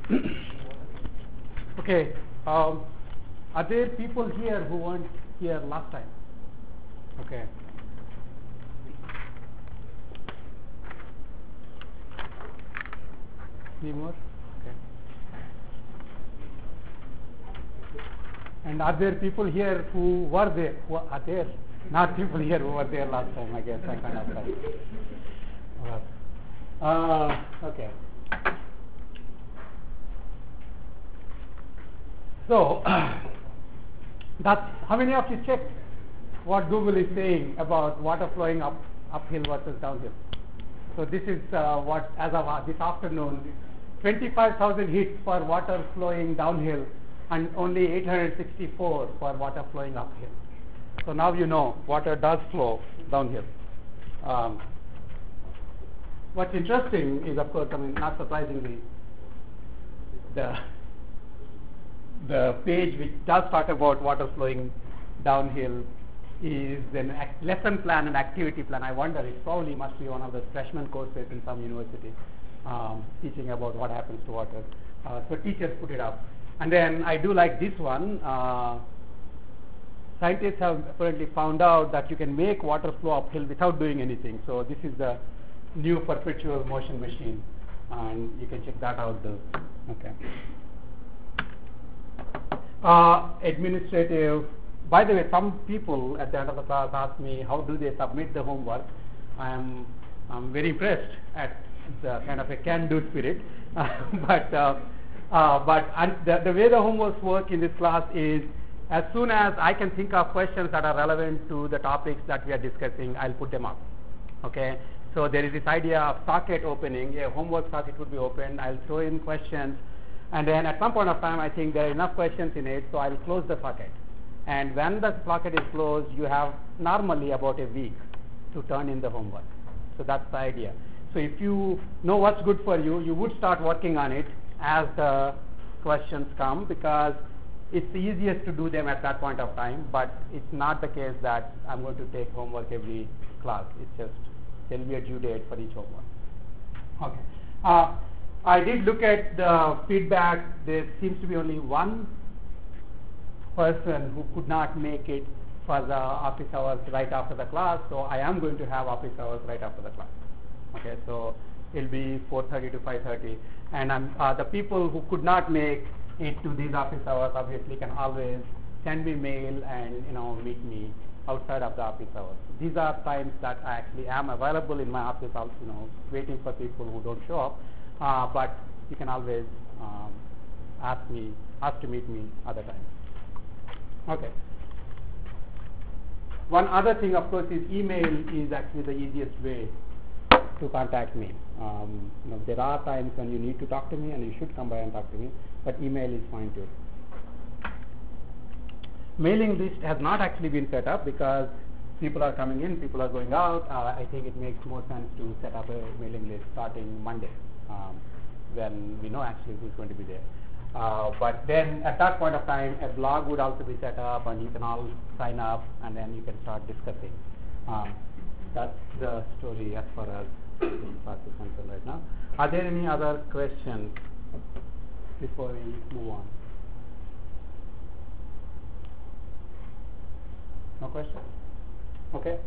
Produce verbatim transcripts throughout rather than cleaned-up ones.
Okay. Um, are there people here who weren't here last time? Okay. Any more? Okay. And are there people here who were there? Who are there? Not people here who were there last time, I guess. I can't ask that. Uh, okay. So, that's, how many of you checked what Google is saying about water flowing up uphill versus downhill? So this is uh, what, as of uh, this afternoon, twenty-five thousand hits for water flowing downhill and only eight hundred sixty-four for water flowing uphill. So now you know water does flow downhill. Um, what's interesting is, of course, I mean, not surprisingly, the the page which does talk about water flowing downhill is an act lesson plan and activity plan. I wonder, it probably must be one of the freshman courses in some university um, teaching about what happens to water. Uh, so teachers put it up. And then I do like this one. Uh, scientists have apparently found out that you can make water flow uphill without doing anything. So this is the new perpetual motion machine, and you can check that out though. Okay. Uh, administrative. By the way, some people at the end of the class ask me how do they submit the homework. I'm I'm very impressed at the kind of a can-do spirit, but uh, uh, but and the, the way the homeworks work in this class is, as soon as I can think of questions that are relevant to the topics that we are discussing, I'll put them up. Okay. So there is this idea of socket opening. A homework socket would be opened. I'll throw in questions. And then at some point of time, I think there are enough questions in it, so I'll close the socket. And when the socket is closed, you have normally about a week to turn in the homework. So that's the idea. So if you know what's good for you, you would start working on it as the questions come, because it's the easiest to do them at that point of time, but it's not the case that I'm going to take homework every class. It's just there will be a due date for each homework. Okay. Uh, I did look at the feedback. There seems to be only one person who could not make it for the office hours right after the class, so I am going to have office hours right after the class. Okay, so it'll be four thirty to five thirty, and I'm, uh, the people who could not make it to these office hours obviously can always send me mail and you know meet me outside of the office hours. These are times that I actually am available in my office, also, you know, waiting for people who don't show up. Uh, but you can always um, ask me, ask to meet me other times. Okay. One other thing, of course, is email is actually the easiest way to contact me. Um, you know, there are times when you need to talk to me, and you should come by and talk to me, but email is fine too. Mailing list has not actually been set up because people are coming in, people are going out. Uh, I think it makes more sense to set up a mailing list starting Monday, um, when we know actually who's going to be there. Uh, but then at that point of time, a blog would also be set up, and you can all sign up, and then you can start discussing. Um, that's the story as far as the class is concerned right now. Are there any other questions before we move on? No questions? Okay.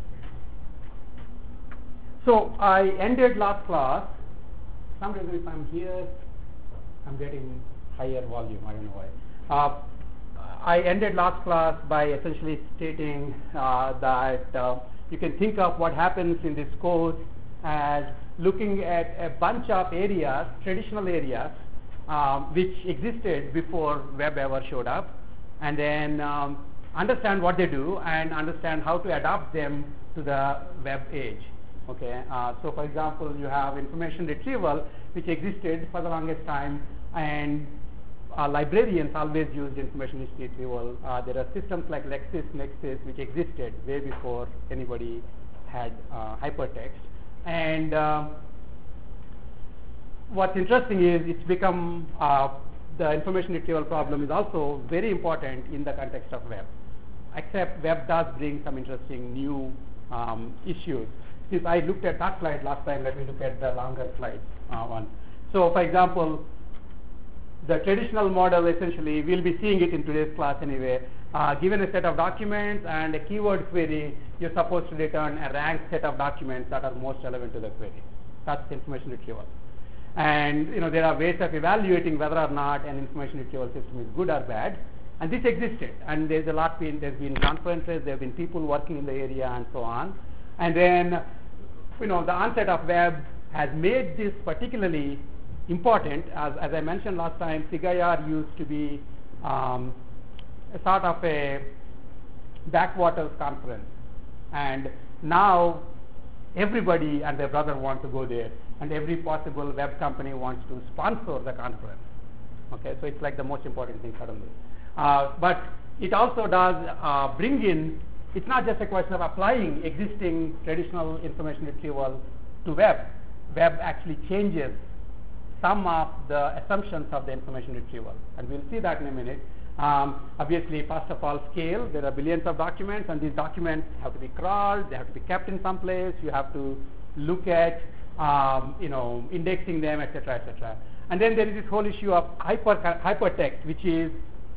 So I ended last class. Some reason if I'm here, I'm getting higher volume. I don't know why. Uh, I ended last class by essentially stating uh, that uh, you can think of what happens in this course as looking at a bunch of areas, traditional areas, um, which existed before web ever showed up, and then um, understand what they do and understand how to adapt them to the web age. Okay. Uh, so, for example, you have information retrieval, which existed for the longest time, and uh, librarians always used information retrieval. Uh, there are systems like LexisNexis, which existed way before anybody had uh, hypertext. And uh, what's interesting is it's become uh, the information retrieval problem is also very important in the context of web. Except web does bring some interesting new um, issues. Since I looked at that slide last time, let me look at the longer slide uh, one. So, for example, the traditional model, essentially, we'll be seeing it in today's class anyway. Uh, given a set of documents and a keyword query, you're supposed to return a ranked set of documents that are most relevant to the query. That's information retrieval. And you know there are ways of evaluating whether or not an information retrieval system is good or bad. And this existed. And there's a lot been there's been conferences, there have been people working in the area, and so on. And then you know the onset of web has made this particularly important. As, as I mentioned last time, SIG-I-R used to be um, a sort of a backwaters conference, and now everybody and their brother want to go there, and every possible web company wants to sponsor the conference. Okay, so it's like the most important thing suddenly. Uh, but it also does uh, bring in, it's not just a question of applying existing traditional information retrieval to web. Web actually changes some of the assumptions of the information retrieval, and we'll see that in a minute. Um, obviously, first of all, scale. There are billions of documents, and these documents have to be crawled, they have to be kept in some place, you have to look at um, you know, indexing them, et cetera, et cetera. And then there is this whole issue of hyper hypertext, which is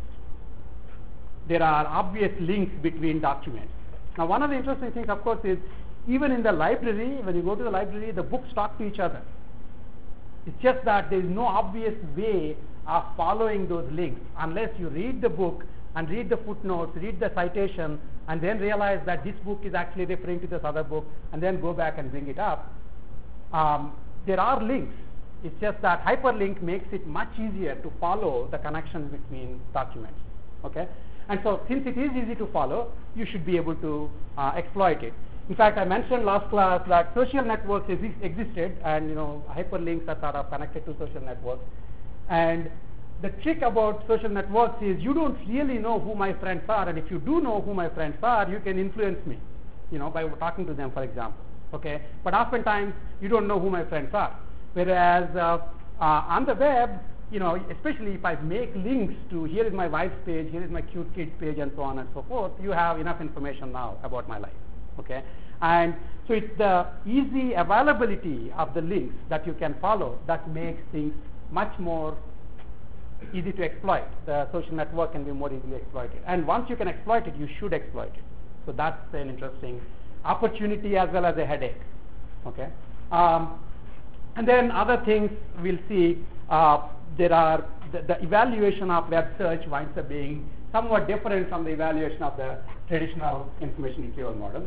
there are obvious links between documents. Now, one of the interesting things, of course, is even in the library, when you go to the library, the books talk to each other. It's just that there is no obvious way of following those links unless you read the book and read the footnotes, read the citation, and then realize that this book is actually referring to this other book, and then go back and bring it up. Um, there are links. It's just that hyperlink makes it much easier to follow the connection between documents. Okay, and so since it is easy to follow, you should be able to uh, exploit it. In fact, I mentioned last class that social networks exi- existed, and you know hyperlinks are sort of connected to social networks. And the trick about social networks is you don't really know who my friends are, and if you do know who my friends are, you can influence me, you know, by talking to them, for example. Okay, but oftentimes you don't know who my friends are. Whereas uh, uh, on the web, you know, especially if I make links to here is my wife's page, here is my cute kids page, and so on and so forth, you have enough information now about my life. Okay, and so it's the easy availability of the links that you can follow that makes things much more easy to exploit. The social network can be more easily exploited, and once you can exploit it, you should exploit it. So that's an interesting opportunity as well as a headache. Okay, um, and then other things we'll see. Uh, there are the, the evaluation of web search winds up being somewhat different from the evaluation of the traditional information retrieval model.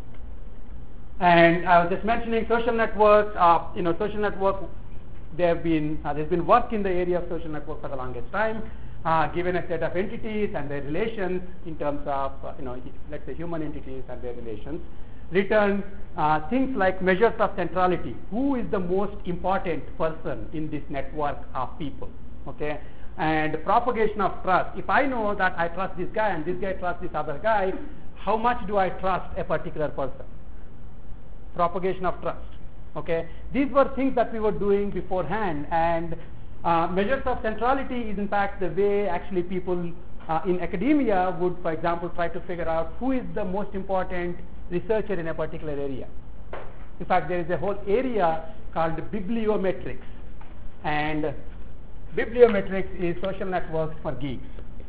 And I was just mentioning social networks. Uh, you know, social network. There have been uh, there's been work in the area of social network for the longest time, uh, given a set of entities and their relations in terms of uh, you know let's say human entities and their relations. Return uh, things like measures of centrality. Who is the most important person in this network of people? Okay. And propagation of trust. If I know that I trust this guy and this guy trusts this other guy, how much do I trust a particular person? Propagation of trust. Okay, these were things that we were doing beforehand, and uh, measures of centrality is in fact the way actually people uh, in academia would, for example, try to figure out who is the most important researcher in a particular area. In fact, there is a whole area called bibliometrics, and bibliometrics is social networks for geeks.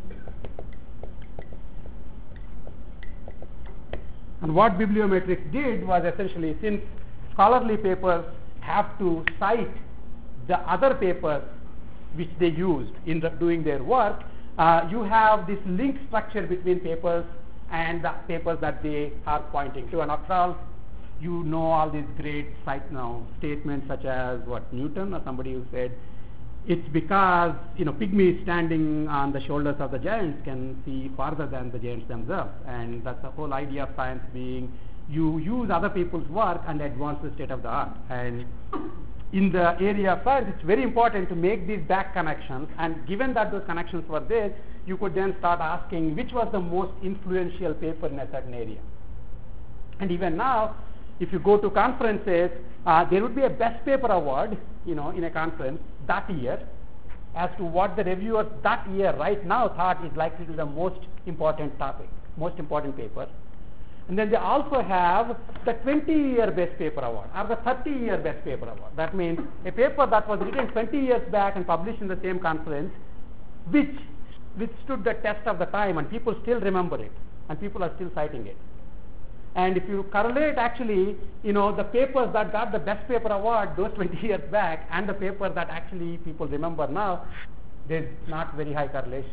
And what bibliometrics did was essentially, since scholarly papers have to cite the other papers which they used in the, doing their work, uh, you have this link structure between papers and the papers that they are pointing to. And after all, you know all these great cite now statements such as what Newton or somebody who said, it's because you know pygmies standing on the shoulders of the giants can see farther than the giants themselves. And that's the whole idea of science being you use other people's work and advance the state of the art. And in the area of science, it's very important to make these back connections, and given that those connections were there, you could then start asking which was the most influential paper in a certain area. And even now, if you go to conferences, uh, there would be a best paper award, you know, in a conference that year as to what the reviewers that year right now thought is likely to be the most important topic, most important paper. And then they also have the twenty-year Best Paper Award or the thirty-year Best Paper Award. That means a paper that was written twenty years back and published in the same conference, which withstood the test of the time, and people still remember it, and people are still citing it. And if you correlate actually, you know, the papers that got the Best Paper Award those twenty years back and the paper that actually people remember now, there's not very high correlation.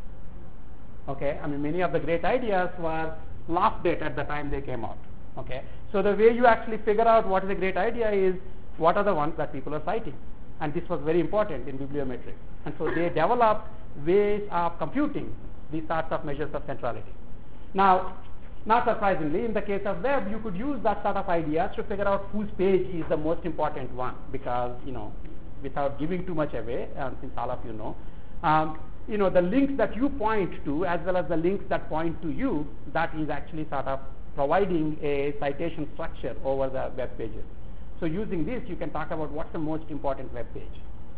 Okay, I mean, many of the great ideas were laughed at at the time they came out. Okay, so the way you actually figure out what is a great idea is what are the ones that people are citing, and this was very important in bibliometrics. And so they developed ways of computing these sorts of measures of centrality. Now, not surprisingly, in the case of web, you could use that sort of ideas to figure out whose page is the most important one, because, you know, without giving too much away, um, since all of you know, um, you know, the links that you point to as well as the links that point to you, that is actually sort of providing a citation structure over the web pages. So using this, you can talk about what's the most important web page.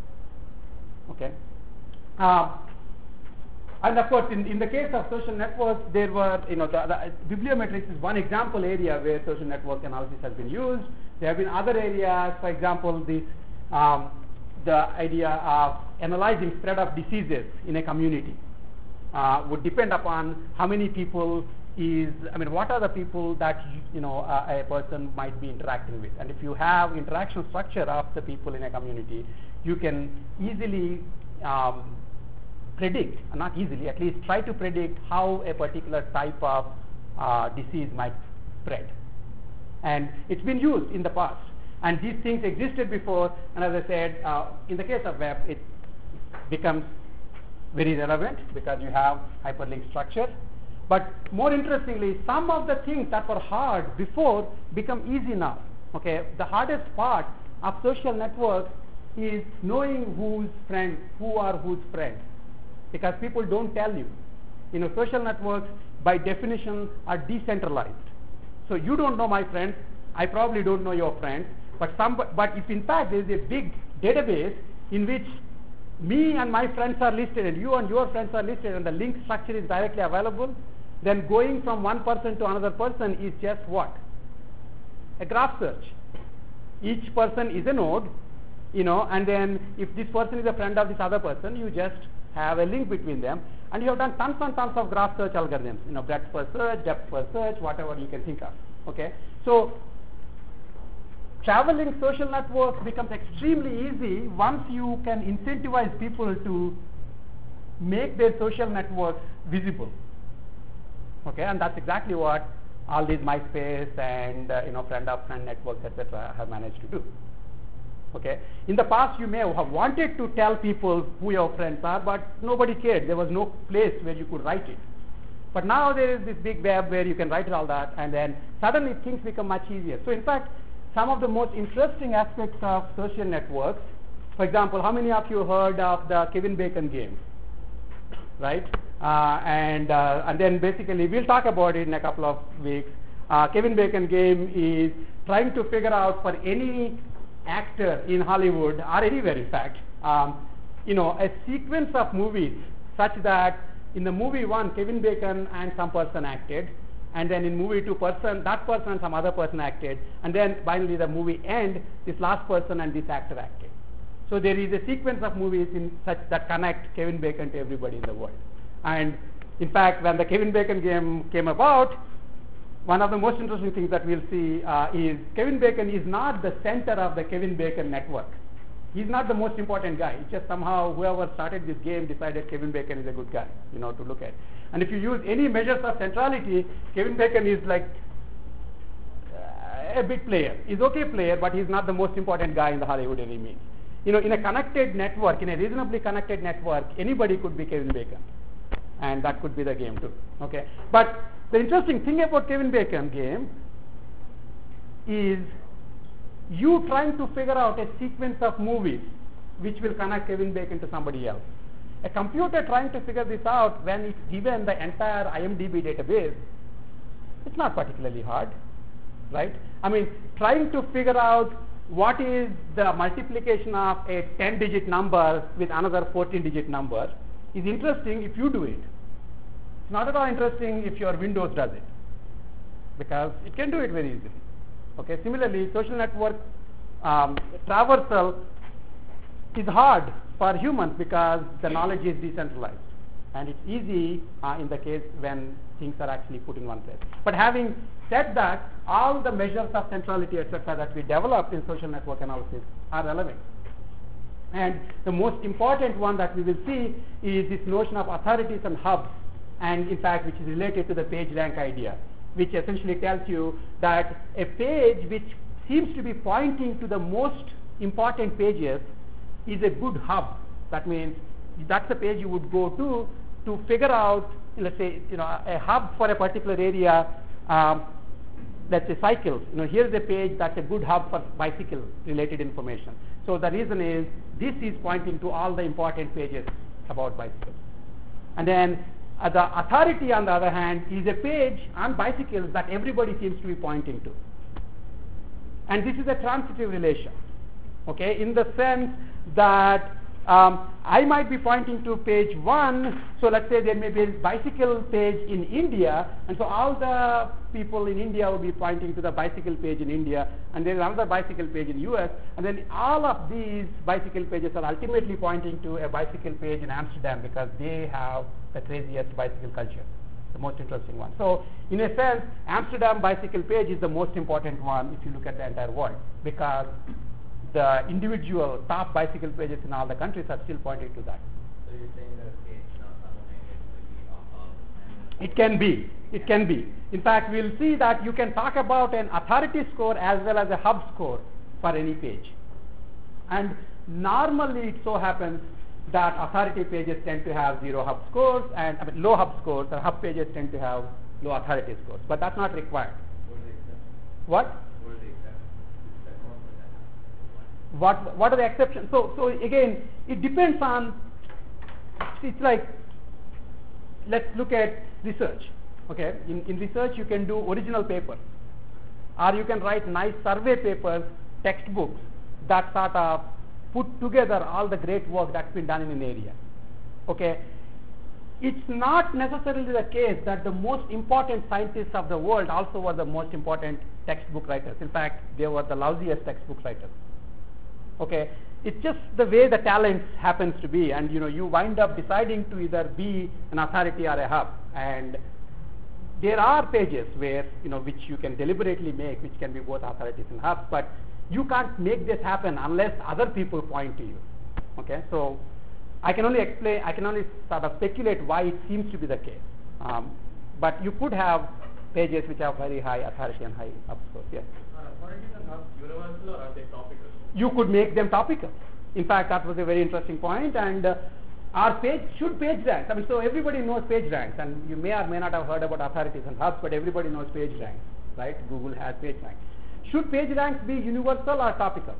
Okay. Uh, and of course, in, in the case of social networks, there were, you know, the, the bibliometrics is one example area where social network analysis has been used. There have been other areas, for example, this, um, the idea of analyzing spread of diseases in a community uh, would depend upon how many people is, I mean, what are the people that, you know, uh, a person might be interacting with. And if you have interaction structure of the people in a community, you can easily um, predict, not easily, at least try to predict how a particular type of uh, disease might spread. And it's been used in the past. And these things existed before, and as I said, uh, in the case of web, it becomes very relevant because you have hyperlink structure. But more interestingly, some of the things that were hard before become easy now. Okay, the hardest part of social networks is knowing who's friend, who are whose friends, because people don't tell you. You know, social networks by definition are decentralized. So you don't know my friends, I probably don't know your friends, but some, but if in fact there is a big database in which me and my friends are listed and you and your friends are listed and the link structure is directly available, then going from one person to another person is just what? A graph search. Each person is a node, you know, and then if this person is a friend of this other person, you just have a link between them, and you have done tons and tons of graph search algorithms, you know, breadth first search, depth first search, whatever you can think of. Okay, so traveling social networks becomes extremely easy once you can incentivize people to make their social networks visible. Okay, and that's exactly what all these MySpace and uh, you know, friend of friend networks, et cetera, have managed to do. Okay, in the past you may have wanted to tell people who your friends are, but nobody cared. There was no place where you could write it. But now there is this big web where you can write all that, and then suddenly things become much easier. So in fact, some of the most interesting aspects of social networks, for example, how many of you heard of the Kevin Bacon game? Right? Uh, and uh, and then basically we'll talk about it in a couple of weeks. Uh, Kevin Bacon game is trying to figure out for any actor in Hollywood or anywhere in fact, um, you know, a sequence of movies such that in the movie one, Kevin Bacon and some person acted, and then in movie two, person, that person and some other person acted, and then finally the movie end, this last person and this actor acted. So there is a sequence of movies in such that connect Kevin Bacon to everybody in the world. And in fact, when the Kevin Bacon game came about, one of the most interesting things that we'll see uh, is Kevin Bacon is not the center of the Kevin Bacon network. He's not the most important guy. It's just somehow whoever started this game decided Kevin Bacon is a good guy, you know, to look at. And if you use any measures of centrality, Kevin Bacon is like uh, a big player. He's okay player, but he's not the most important guy in the Hollywood any means. You know, in a connected network, in a reasonably connected network, anybody could be Kevin Bacon. And that could be the game too. Okay. But the interesting thing about Kevin Bacon game is you trying to figure out a sequence of movies which will connect Kevin Bacon to somebody else. A computer trying to figure this out when it's given the entire I M D B database, it's not particularly hard, right? I mean, trying to figure out what is the multiplication of a ten digit number with another fourteen digit number is interesting if you do it. It's not at all interesting if your Windows does it. because it can do it very easily. Okay. Similarly, social network um, traversal is hard for humans because the knowledge is decentralized, and it's easy uh, in the case when things are actually put in one place. But having said that, all the measures of centrality, et cetera, that we developed in social network analysis are relevant. And the most important one that we will see is this notion of authorities and hubs, and in fact, which is related to the page rank idea, which essentially tells you that a page which seems to be pointing to the most important pages is a good hub. That means that's the page you would go to to figure out, let's say, you know, a hub for a particular area. Um, let's say cycles. You know, here's a page that's a good hub for bicycle related information. So the reason is this is pointing to all the important pages about bicycles. And then uh, the authority, on the other hand, is a page on bicycles that everybody seems to be pointing to. And this is a transitive relation, okay, in the sense that um, I might be pointing to page one, so let's say there may be a bicycle page in India, and so all the people in India will be pointing to the bicycle page in India, and there is another bicycle page in U S, and then all of these bicycle pages are ultimately pointing to a bicycle page in Amsterdam because they have the craziest bicycle culture, the most interesting one. So in a sense, Amsterdam bicycle page is the most important one if you look at the entire world, because the individual top bicycle pages in all the countries are still pointing to that. So you're saying that a page not simultaneously be off of? It can be. It can be. In fact, we'll see that you can talk about an authority score as well as a hub score for any page. And normally it so happens that authority pages tend to have zero hub scores, and I mean, low hub scores, and hub pages tend to have low authority scores. But that's not required. What? What what are the exceptions? So so again, it depends on. It's like, let's look at research. Okay, in in research you can do original papers, or you can write nice survey papers, textbooks that sort of put together all the great work that's been done in an area. Okay, it's not necessarily the case that the most important scientists of the world also were the most important textbook writers. In fact, they were the lousiest textbook writers. Okay, it's just the way the talent happens to be, and you know, you wind up deciding to either be an authority or a hub. And there are pages where, you know, which you can deliberately make, which can be both authorities and hubs, but you can't make this happen unless other people point to you. Okay, so I can only explain, I can only sort of speculate why it seems to be the case. Um, but you could have pages which have very high authority and high hub scores. Yes. Are authorities and hubs universal, or are they topical? You could make them topical. In fact, that was a very interesting point. And uh, our page should page ranks. I mean, so everybody knows page ranks, and you may or may not have heard about authorities and hubs, but everybody knows page ranks, right? Google has page ranks. Should page ranks be universal or topical?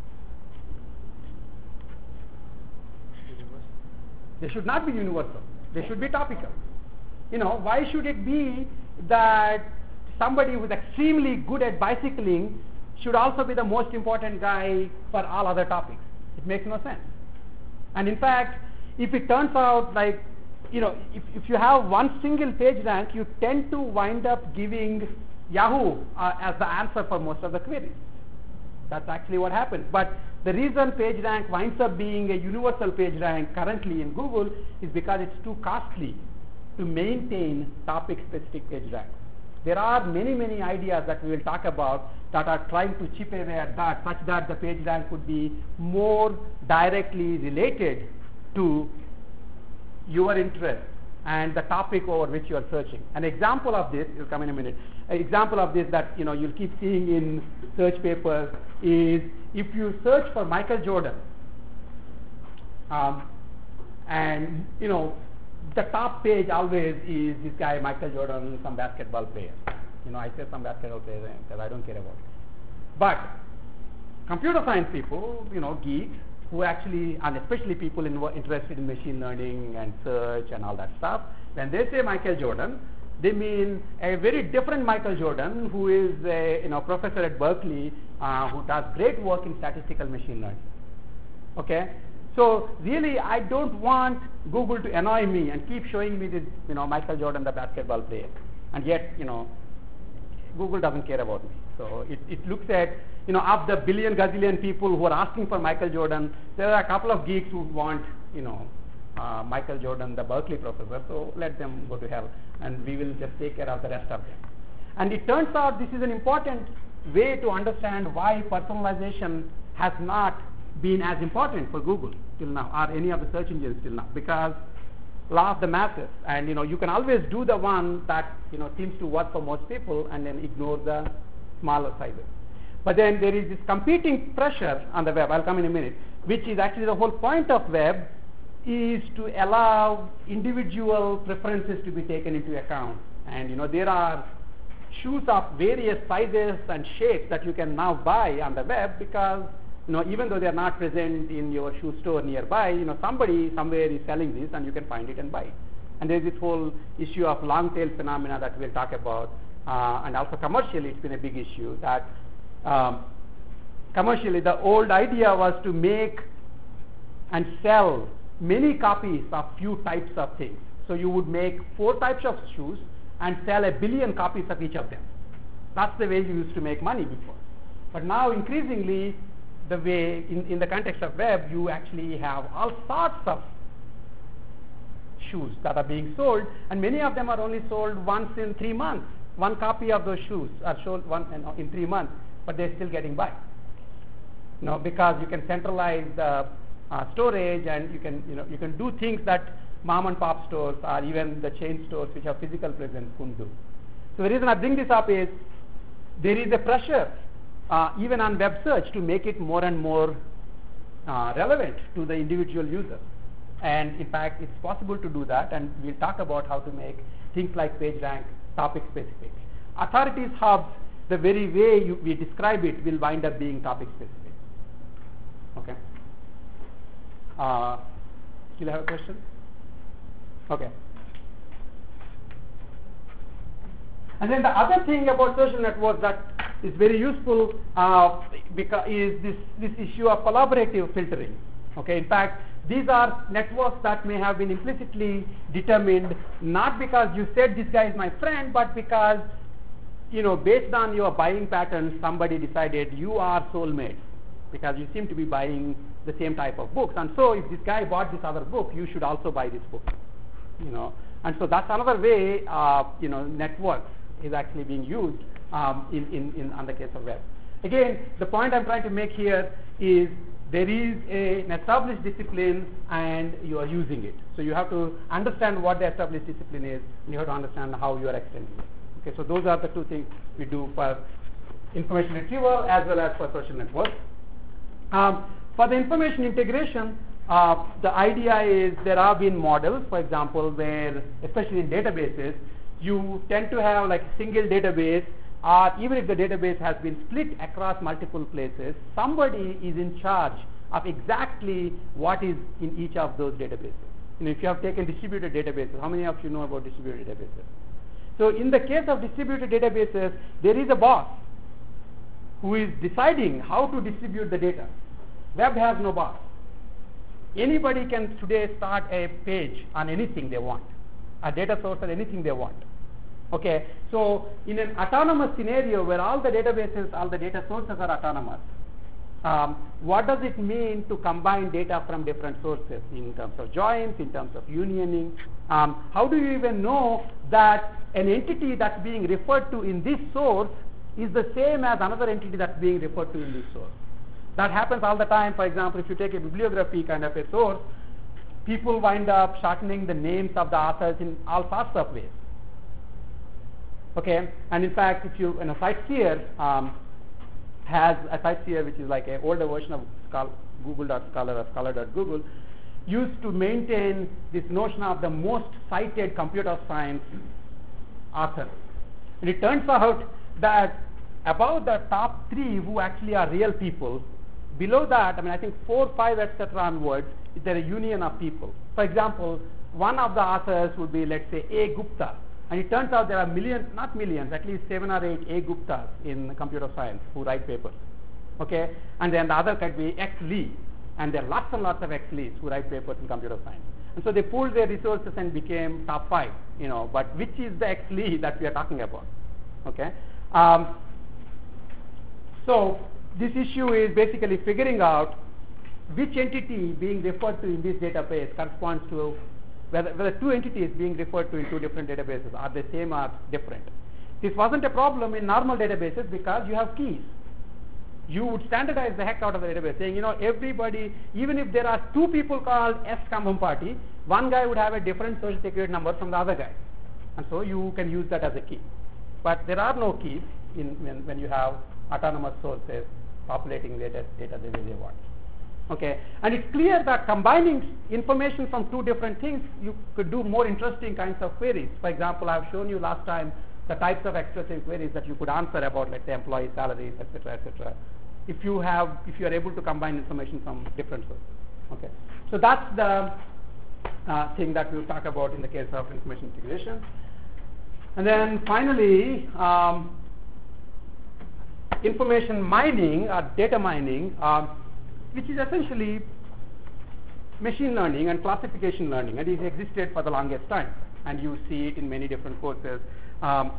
Universal. They should not be universal. They should be topical. You know, why should it be that somebody who is extremely good at bicycling should also be the most important guy for all other topics? It makes no sense. And in fact, if it turns out like, you know, if, if you have one single page rank, you tend to wind up giving Yahoo uh, as the answer for most of the queries. That's actually what happens. But the reason page rank winds up being a universal page rank currently in Google is because it's too costly to maintain topic-specific page ranks. There are many, many ideas that we will talk about that are trying to chip away at that, such that the page rank could be more directly related to your interest and the topic over which you are searching. An example of this, will come in a minute, an example of this that, you know, you'll keep seeing in search papers is if you search for Michael Jordan, um, and, you know, the top page always is this guy Michael Jordan, some basketball player. You know, I say some basketball player because I don't care about it. But computer science people, you know, geeks, who actually, and especially people in, interested in machine learning and search and all that stuff, when they say Michael Jordan, they mean a very different Michael Jordan who is a, you know, professor at Berkeley uh, who does great work in statistical machine learning. Okay? So really, I don't want Google to annoy me and keep showing me this, you know, Michael Jordan, the basketball player. And yet, you know, Google doesn't care about me. So it, it looks at, you know, of the billion gazillion people who are asking for Michael Jordan, there are a couple of geeks who want, you know, uh, Michael Jordan, the Berkeley professor, so let them go to hell, and we will just take care of the rest of them. And it turns out this is an important way to understand why personalization has not been as important for Google till now, or any of the search engines till now, because law of the masses, and you know, you can always do the one that, you know, seems to work for most people and then ignore the smaller sizes. But then there is this competing pressure on the web, I'll come in a minute, which is actually the whole point of web, is to allow individual preferences to be taken into account. And you know, there are shoes of various sizes and shapes that you can now buy on the web, because you know, even though they are not present in your shoe store nearby, you know, somebody somewhere is selling this and you can find it and buy it. And there is this whole issue of long tail phenomena that we'll talk about, uh, and also commercially it's been a big issue that um, commercially the old idea was to make and sell many copies of few types of things. So you would make four types of shoes and sell a billion copies of each of them. That's the way you used to make money before. But now increasingly, the way in, in the context of web, you actually have all sorts of shoes that are being sold, and many of them are only sold once in three months. One copy of those shoes are sold one you know, in three months, but they're still getting by. You know, because you can centralize the uh, storage, and you can you know you can do things that mom and pop stores or even the chain stores which have physical presence couldn't do. So the reason I bring this up is there is a pressure uh, even on web search to make it more and more uh, relevant to the individual user. And in fact, it's possible to do that, and we'll talk about how to make things like PageRank topic specific. Authorities hubs, the very way you, we describe it, will wind up being topic specific. Okay. Uh, still have a question? Okay. And then the other thing about social networks that is very useful uh, because is this, this issue of collaborative filtering. Okay. In fact, these are networks that may have been implicitly determined not because you said this guy is my friend, but because, you know, based on your buying patterns, somebody decided you are soulmates because you seem to be buying the same type of books. And so if this guy bought this other book, you should also buy this book. You know, and so that's another way, uh, you know, networks is actually being used um, in, in, in on the case of web. Again, the point I'm trying to make here is there is a, an established discipline and you are using it. So you have to understand what the established discipline is, and you have to understand how you are extending it. Okay, so those are the two things we do for information retrieval as well as for social networks. Um, for the information integration, uh, the idea is there have been models, for example, where, especially in databases, you tend to have like a single database, or even if the database has been split across multiple places, somebody is in charge of exactly what is in each of those databases. You know, if you have taken distributed databases, how many of you know about distributed databases? So in the case of distributed databases, there is a boss who is deciding how to distribute the data. Web has no boss. Anybody can today start a page on anything they want, a data source or anything they want. Okay, so in an autonomous scenario where all the databases, all the data sources are autonomous, um, what does it mean to combine data from different sources in terms of joins, in terms of unioning? Um, how do you even know that an entity that's being referred to in this source is the same as another entity that's being referred to in this source? That happens all the time. For example, if you take a bibliography kind of a source, people wind up shortening the names of the authors in all sorts of ways. Okay, and in fact, if you, in a CiteSphere um, has a CiteSphere which is like an older version of Google dot Scholar or Scholar dot Google, used to maintain this notion of the most cited computer science authors. And it turns out that about the top three who actually are real people, below that, I mean, I think four, five, et cetera onwards, is there a union of people. For example, one of the authors would be, let's say, A. Gupta. And it turns out there are millions, not millions, at least seven or eight A. Guptas in computer science who write papers. Okay? And then the other could be X. Lee. And there are lots and lots of X. Lees who write papers in computer science. And so they pooled their resources and became top five, you know, but which is the X. Lee that we are talking about? Okay? Um, so this issue is basically figuring out which entity being referred to in this database corresponds to whether, whether two entities being referred to in two different databases are the same or different. This wasn't a problem in normal databases because you have keys. You would standardize the heck out of the database, saying, you know, everybody, even if there are two people called S. Kambhampati, one guy would have a different social security number from the other guy. And so you can use that as a key. But there are no keys in, when, when you have autonomous sources populating data, data the way they want. Okay, and it's clear that combining information from two different things, you could do more interesting kinds of queries. For example, I've shown you last time the types of expressive queries that you could answer about, let's say, employee salaries, et cetera, et cetera. If you have, if you are able to combine information from different sources. Okay, so that's the uh, thing that we'll talk about in the case of information integration. And then finally, um, information mining or data mining, um, which is essentially machine learning and classification learning, and it existed for the longest time, and you see it in many different courses. Um,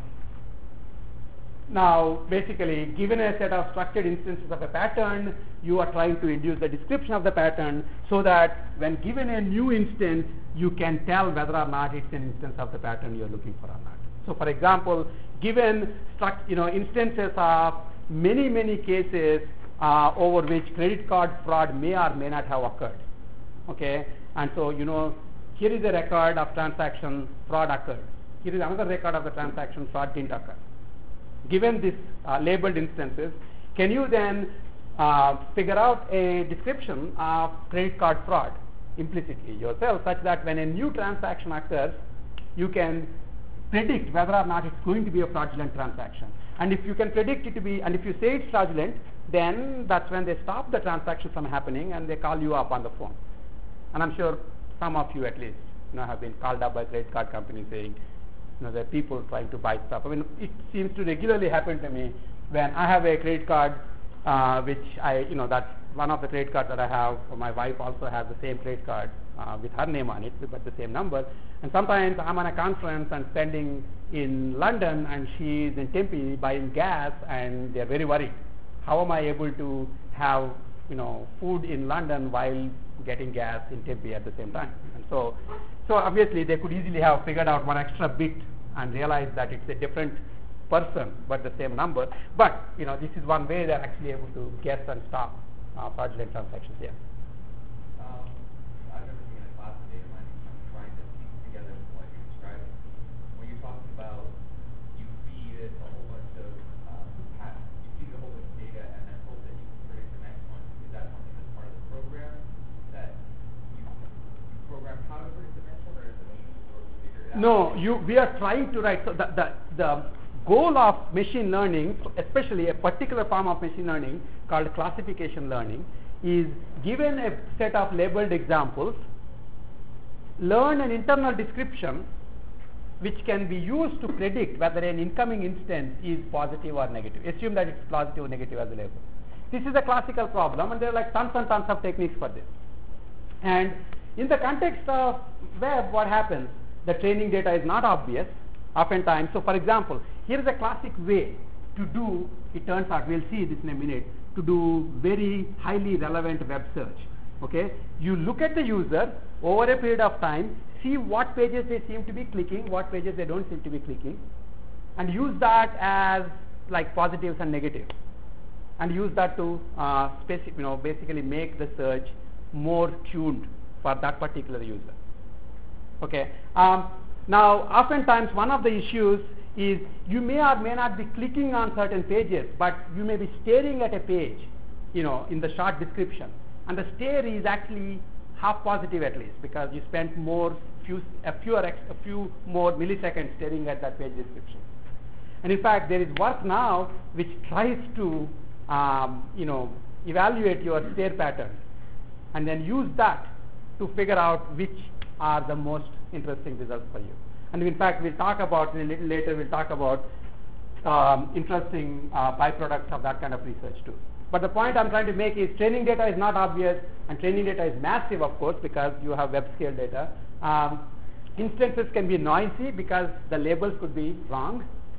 now, basically, given a set of structured instances of a pattern, you are trying to induce the description of the pattern so that when given a new instance, you can tell whether or not it's an instance of the pattern you're looking for or not. So, for example, given struct, you know, instances of many, many cases uh, over which credit card fraud may or may not have occurred. Okay, and so, you know, here is a record of transaction fraud occurred. Here is another record of the transaction fraud didn't occur. Given these uh, labeled instances, can you then uh, figure out a description of credit card fraud implicitly yourself, such that when a new transaction occurs, you can predict whether or not it's going to be a fraudulent transaction. And if you can predict it to be, and if you say it's fraudulent, then that's when they stop the transaction from happening and they call you up on the phone. And I'm sure some of you at least, you know, have been called up by credit card companies saying, you know, there are people trying to buy stuff. I mean, it seems to regularly happen to me when I have a credit card, uh, which I, you know, that's one of the credit cards that I have. My wife also has the same credit card uh, with her name on it, but the same number. And sometimes I'm on a conference and spending in London, and she's in Tempe buying gas, and they're very worried. How am I able to have, you know, food in London while getting gas in Tempe at the same time? And so, so obviously they could easily have figured out one extra bit and realized that it's a different person but the same number. But, you know, this is one way they're actually able to guess and stop uh, fraudulent transactions here. Um, I've never seen a class of data mining. I'm trying to piece together what you're describing. When you're talking about you feed it a whole bunch of um, pat- you feed it a whole bunch of data and then hope that you can predict the next one. Is that something that's part of the program that you, you program how to predict the next one, or is the machine sort of figure it out? No, you, we are trying to write, so the, the, the goal of machine learning, especially a particular form of machine learning called classification learning, is given a set of labeled examples, learn an internal description which can be used to predict whether an incoming instance is positive or negative. Assume that it's positive or negative as a label. This is a classical problem, and there are like tons and tons of techniques for this. And in the context of web, what happens? The training data is not obvious oftentimes. So, for example, here is a classic way to do, it turns out, we'll see this in a minute, to do very highly relevant web search. Okay, you look at the user over a period of time, see what pages they seem to be clicking, what pages they don't seem to be clicking, and use that as like positives and negatives, and use that to uh, specific, you know, basically make the search more tuned for that particular user. Okay. Um, now, oftentimes one of the issues is you may or may not be clicking on certain pages, but you may be staring at a page, you know, in the short description, and the stare is actually half positive at least, because you spent more few a few a few more milliseconds staring at that page description. And in fact, there is work now which tries to um, you know, evaluate your stare patterns and then use that to figure out which are the most interesting results for you. And in fact, we'll talk about, a little later, we'll talk about um, interesting uh, byproducts of that kind of research too. But the point I'm trying to make is training data is not obvious, and training data is massive, of course, because you have web scale data. Um, instances can be noisy because the labels could be wrong.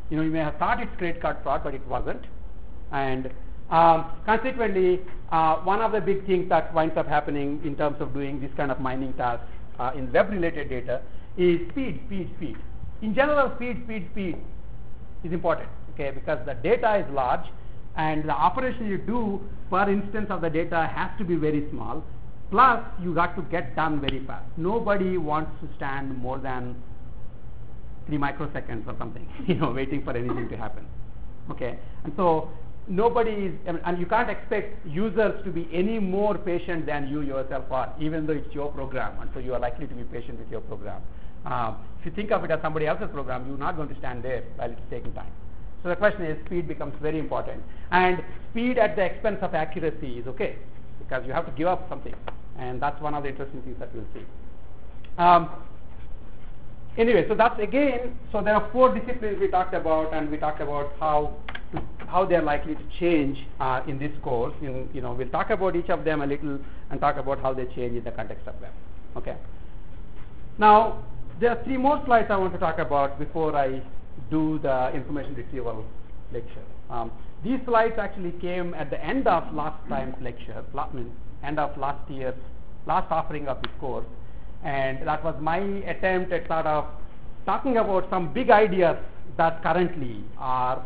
You know, you may have thought it's credit card fraud, but it wasn't. And um, consequently, uh, one of the big things that winds up happening in terms of doing this kind of mining tasks uh, in web-related data is speed, speed, speed. In general, speed, speed, speed is important, okay, because the data is large and the operation you do per instance of the data has to be very small, plus you got to get done very fast. Nobody wants to stand more than three microseconds or something, you know, waiting for anything to happen, okay. And so nobody is, I mean, and you can't expect users to be any more patient than you yourself are, even though it's your program, and so you are likely to be patient with your program. Uh, if you think of it as somebody else's program, you're not going to stand there while it's taking time. So the question is, speed becomes very important, and speed at the expense of accuracy is okay, because you have to give up something, and that's one of the interesting things that we'll see. Um, anyway, so that's again, so there are four disciplines we talked about, and we talked about how how they are likely to change uh, in this course. In, you know, we'll talk about each of them a little and talk about how they change in the context of web. Okay. Now, there are three more slides I want to talk about before I do the information retrieval lecture. Um, these slides actually came at the end of last time's lecture, I mean, end of last year's last offering of this course, and that was my attempt at sort of talking about some big ideas that currently are,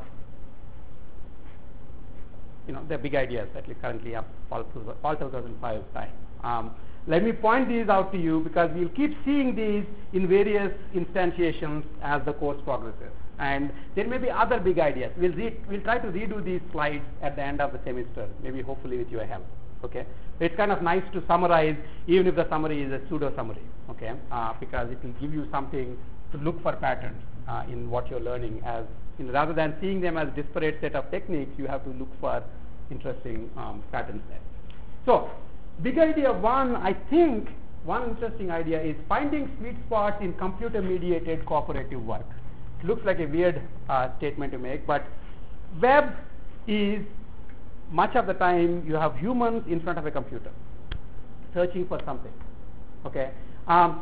you know, the big ideas that currently are fall two thousand five time. Um, let me point these out to you because we'll keep seeing these in various instantiations as the course progresses. And there may be other big ideas. We'll, re- we'll try to redo these slides at the end of the semester, maybe hopefully with your help. Okay, it's kind of nice to summarize, even if the summary is a pseudo summary. Okay, uh, because it will give you something to look for patterns uh, in what you're learning. As in, rather than seeing them as disparate set of techniques, you have to look for interesting um, patterns there. So, big idea one, I think one interesting idea is finding sweet spots in computer-mediated cooperative work. It looks like a weird uh, statement to make, but web is much of the time you have humans in front of a computer searching for something. Okay, um,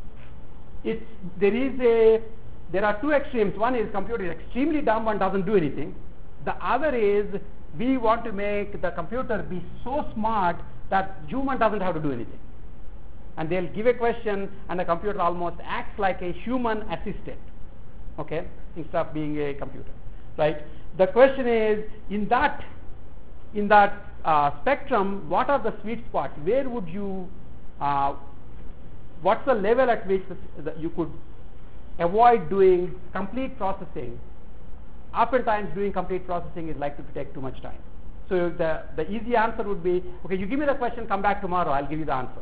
it's there is a there are two extremes. One is computer is extremely dumb and doesn't do anything. The other is we want to make the computer be so smart that human doesn't have to do anything, and they'll give a question and the computer almost acts like a human assistant, okay, instead of being a computer, right? The question is, in that in that uh, spectrum, what are the sweet spots? Where would you uh, what's the level at which the, the, you could avoid doing complete processing? Oftentimes doing complete processing is likely to take too much time. So the, the easy answer would be, okay, you give me the question, come back tomorrow, I'll give you the answer.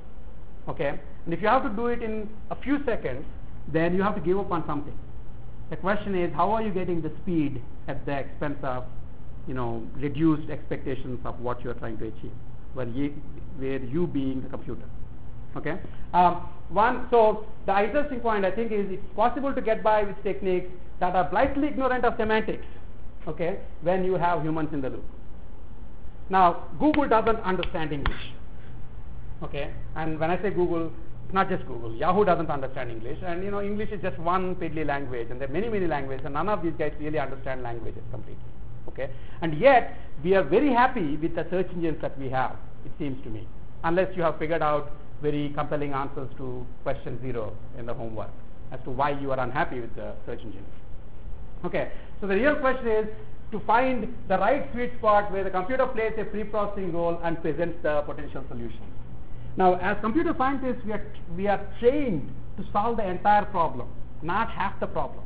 Okay? And if you have to do it in a few seconds, then you have to give up on something. The question is, how are you getting the speed at the expense of, you know, reduced expectations of what you're trying to achieve, where you, where you being the computer. Okay? Um, one, so the interesting point I think is it's possible to get by with techniques that are blithely ignorant of semantics, okay, when you have humans in the loop. Now, Google doesn't understand English, okay, and when I say Google, it's not just Google. Yahoo doesn't understand English, and you know, English is just one piddly language, and there are many, many languages, and none of these guys really understand languages completely, okay, and yet we are very happy with the search engines that we have, it seems to me, unless you have figured out very compelling answers to question zero in the homework as to why you are unhappy with the search engine. Okay, so the real question is to find the right sweet spot where the computer plays a pre-processing role and presents the potential solution. Now, as computer scientists, we are, we are trained to solve the entire problem, not half the problem.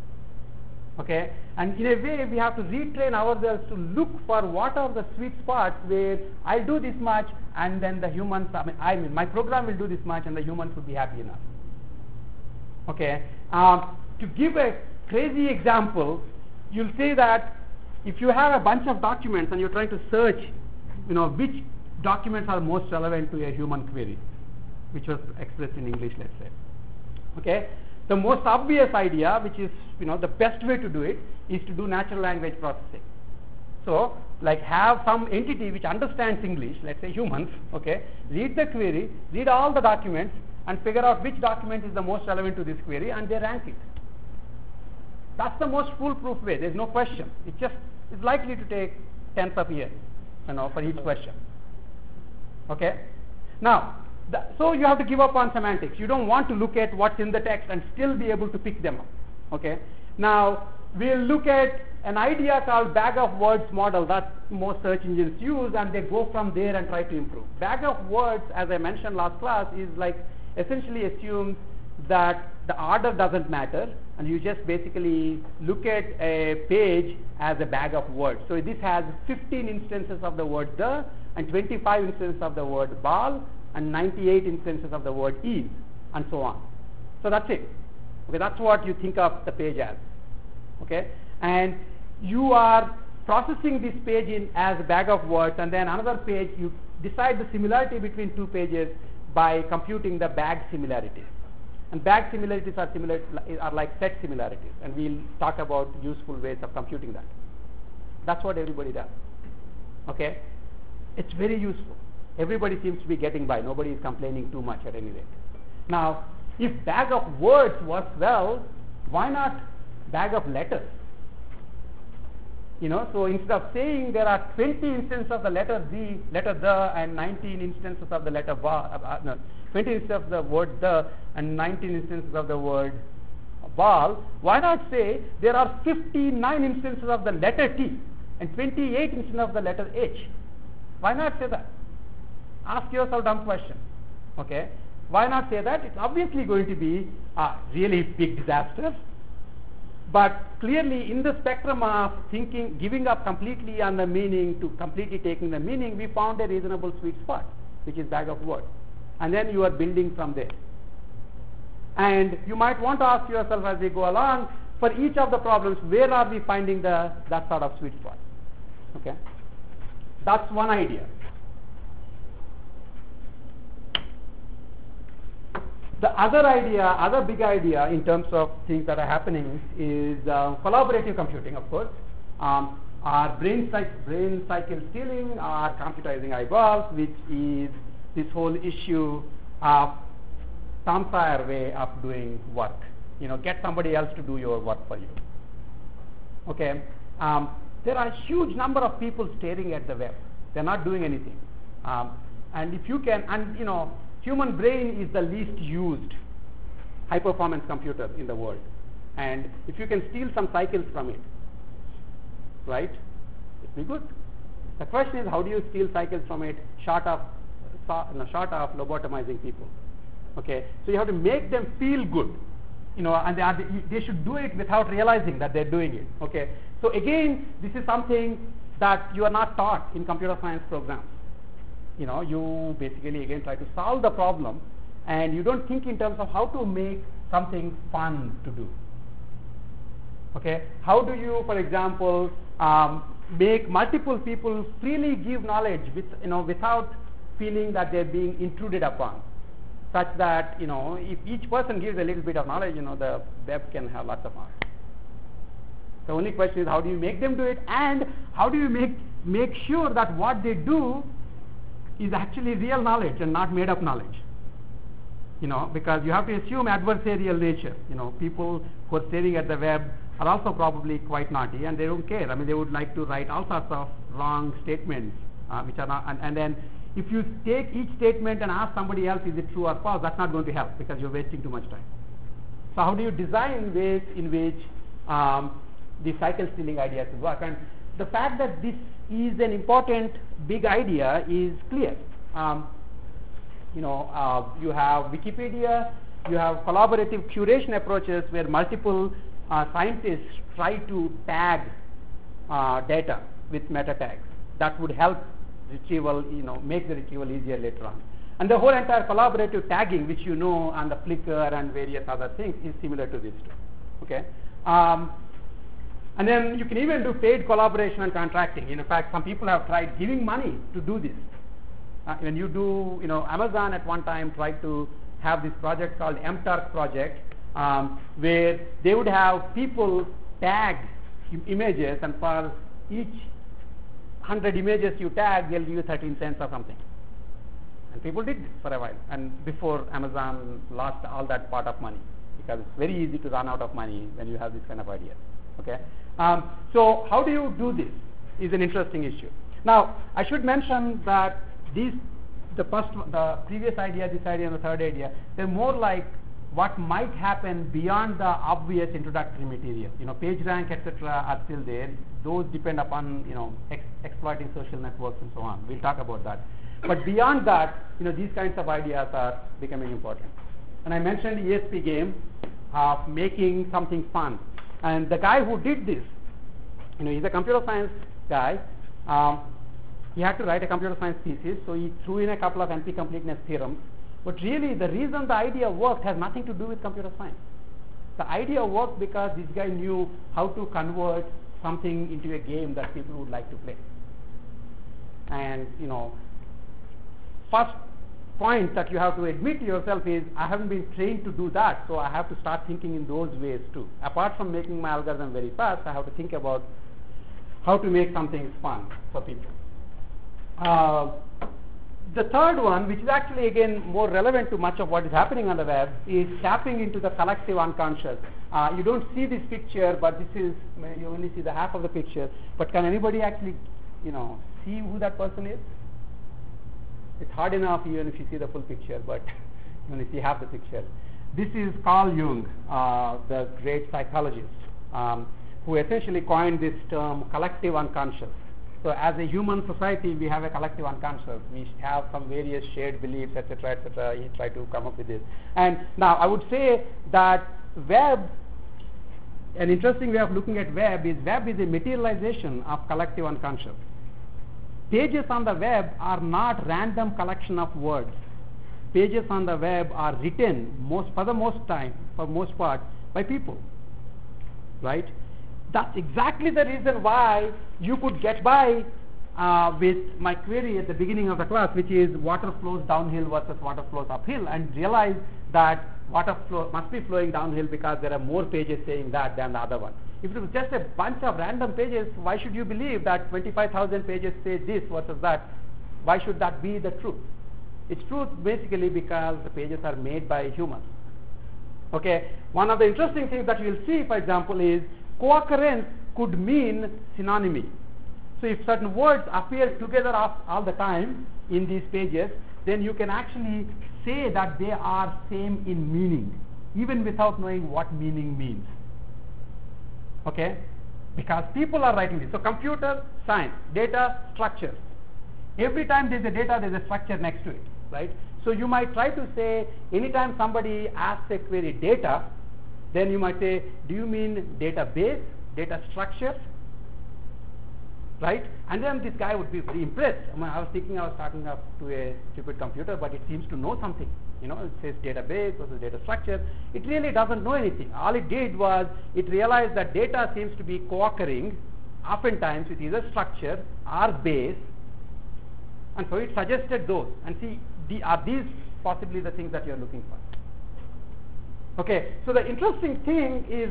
Okay, and in a way, we have to retrain ourselves to look for what are the sweet spots where I'll do this much and then the humans, I mean, I mean my program will do this much and the humans will be happy enough. Okay, um, to give a crazy example, you'll say that if you have a bunch of documents and you're trying to search, you know, which documents are most relevant to a human query, which was expressed in English, let's say. Okay, the most obvious idea, which is, you know, the best way to do it, is to do natural language processing. So, like have some entity which understands English, let's say humans, okay, read the query, read all the documents, and figure out which document is the most relevant to this query, and they rank it. That's the most foolproof way. There's no question. It just is likely to take tens of years, you know, for each question. Okay? Now, the, so you have to give up on semantics. You don't want to look at what's in the text and still be able to pick them up. Okay? Now, we'll look at an idea called bag of words model that most search engines use, and they go from there and try to improve. Bag of words, as I mentioned last class, is like essentially assumes that the order doesn't matter, and you just basically look at a page as a bag of words. So this has fifteen instances of the word the, and twenty-five instances of the word ball, and ninety-eight instances of the word is, and so on. So that's it. Okay, that's what you think of the page as. Okay, and you are processing this page in as a bag of words, and then another page you decide the similarity between two pages by computing the bag similarities. And bag similarities are similar are like set similarities, and we'll talk about useful ways of computing that. That's what everybody does. Okay, it's very useful. Everybody seems to be getting by. Nobody is complaining too much at any rate. Now, if bag of words works well, why not bag of letters? You know, so instead of saying there are twenty instances of the letter the, letter the, and nineteen instances of the letter va, uh, no, twenty instances of the word the, and nineteen instances of the word ball, why not say there are fifty-nine instances of the letter T and twenty-eight instances of the letter H? Why not say that? Ask yourself a dumb question. Okay? Why not say that? It's obviously going to be a really big disaster. But clearly, in the spectrum of thinking, giving up completely on the meaning to completely taking the meaning, we found a reasonable sweet spot, which is bag of words. And then you are building from there. And you might want to ask yourself as we go along, for each of the problems, where are we finding the that sort of sweet spot? Okay, that's one idea. The other idea, other big idea in terms of things that are happening is uh, collaborative computing, of course, um, or brain, cy- brain cycle stealing, or computerizing eyeballs, which is this whole issue of Tom Sawyer way of doing work. You know, get somebody else to do your work for you. Okay, um, there are a huge number of people staring at the web. They're not doing anything, um, and if you can, and you know. Human brain is the least used high performance computer in the world, and if you can steal some cycles from it, right, it'd be good. The question is, how do you steal cycles from it short of no, short of lobotomizing people? Okay, so you have to make them feel good, you know, and they, are, they should do it without realizing that they're doing it. Okay, so again, this is something that you are not taught in computer science programs. You know, you basically again try to solve the problem, and you don't think in terms of how to make something fun to do. Okay, how do you, for example, um, make multiple people freely give knowledge with, you know, without feeling that they're being intruded upon, such that, you know, if each person gives a little bit of knowledge, you know, the web can have lots of knowledge. The only question is, how do you make them do it, and how do you make make sure that what they do is actually real knowledge and not made up knowledge? You know, because you have to assume adversarial nature. You know, people who are staring at the web are also probably quite naughty, and they don't care. I mean, they would like to write all sorts of wrong statements, uh, which are not, and, and then if you take each statement and ask somebody else, is it true or false, that's not going to help, because you're wasting too much time. So how do you design ways in which um, the cycle stealing ideas will work? And the fact that this is an important big idea is clear. Um, you know, uh, you have Wikipedia, you have collaborative curation approaches where multiple uh, scientists try to tag uh, data with meta tags that would help retrieval, you know, make the retrieval easier later on. And the whole entire collaborative tagging, which you know on the Flickr and various other things, is similar to this too. Okay. Um, And then you can even do paid collaboration and contracting. In fact, some people have tried giving money to do this. Uh, when you do, you know, Amazon at one time tried to have this project called M Turk project, um, where they would have people tag im- images, and for each one hundred images you tag, they'll give you thirteen cents or something. And people did this for a while, and before Amazon lost all that pot of money. because it's very easy to run out of money when you have this kind of ideas. Okay, um, so how do you do this is an interesting issue. Now, I should mention that these, the first, the previous idea, this idea, and the third idea, they're more like what might happen beyond the obvious introductory material. You know, PageRank, et cetera, are still there. Those depend upon, you know, ex- exploiting social networks and so on. We'll talk about that. But beyond that, you know, these kinds of ideas are becoming important. And I mentioned E S P game of making something fun. And the guy who did this, you know, he's a computer science guy. Um, he had to write a computer science thesis, so he threw in a couple of N P completeness theorems. But really, the reason the idea worked has nothing to do with computer science. The idea worked because this guy knew how to convert something into a game that people would like to play. And, you know, first point that you have to admit to yourself is, I haven't been trained to do that, so I have to start thinking in those ways too. Apart from making my algorithm very fast, I have to think about how to make something fun for people. Uh, The third one, which is actually again more relevant to much of what is happening on the web, is tapping into the collective unconscious. Uh, you don't see this picture, but this is, you only see the half of the picture. But can anybody actually, you know, see who that person is? It's hard enough even if you see the full picture, but you only see half the picture. This is Carl Jung, uh, the great psychologist, um, who essentially coined this term collective unconscious. So as a human society, we have a collective unconscious. We have some various shared beliefs, et cetera, et cetera. He tried to come up with this. And now I would say that web, an interesting way of looking at web is web is a materialization of collective unconscious. Pages on the web are not random collection of words. Pages on the web are written most for the most time, for most part, by people, right? That's exactly the reason why you could get by uh, with my query at the beginning of the class, which is water flows downhill versus water flows uphill, and realize that water flow must be flowing downhill because there are more pages saying that than the other one. If it was just a bunch of random pages, why should you believe that twenty-five thousand pages say this versus that? Why should that be the truth? It's truth basically because the pages are made by humans. Okay, one of the interesting things that you'll see, for example, is co-occurrence could mean synonymy. So if certain words appear together all the time in these pages, then you can actually say that they are same in meaning, even without knowing what meaning means. Okay? Because people are writing this. So computer science, data structure. Every time there's a data, there's a structure next to it, right? So you might try to say, anytime somebody asks a query data, then you might say, do you mean database, data structure, right? And then this guy would be very impressed. I mean, I was thinking I was talking up to a stupid computer, but it seems to know something. You know, it says database versus data structure. It really doesn't know anything. All it did was it realized that data seems to be co-occurring oftentimes with either structure or base, and so it suggested those. And see, the, are these possibly the things that you're looking for? Okay, so the interesting thing is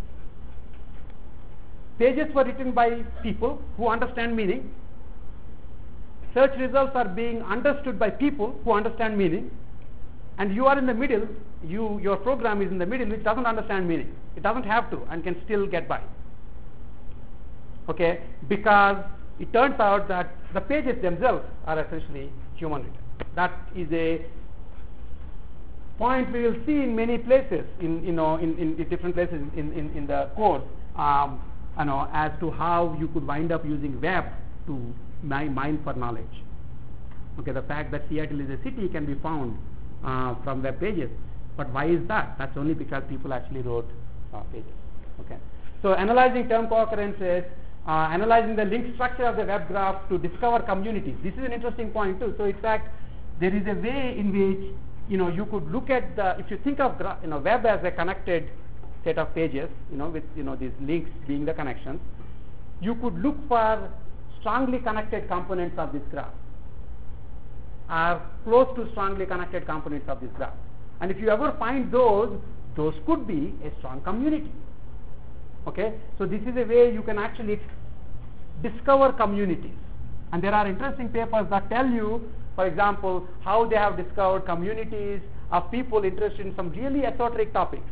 pages were written by people who understand meaning. Search results are being understood by people who understand meaning. And you are in the middle, you, your program is in the middle, which doesn't understand meaning. It doesn't have to and can still get by. Okay, because it turns out that the pages themselves are essentially human written. That is a point we will see in many places, in you know, in, in, in different places in, in, in the code, um, you know, as to how you could wind up using web to mine, mine for knowledge. Okay, the fact that Seattle is a city can be found uh, from web pages, but why is that? That's only because people actually wrote uh, pages. Okay, so analyzing term co-occurrences, uh, analyzing the link structure of the web graph to discover communities. This is an interesting point too. So in fact, there is a way in which you know, you could look at the, if you think of gra- you know, web as a connected set of pages, you know, with you know, these links being the connections, you could look for strongly connected components of this graph, or close to strongly connected components of this graph. And if you ever find those, those could be a strong community. Okay, so this is a way you can actually discover communities. And there are interesting papers that tell you, for example, how they have discovered communities of people interested in some really esoteric topics.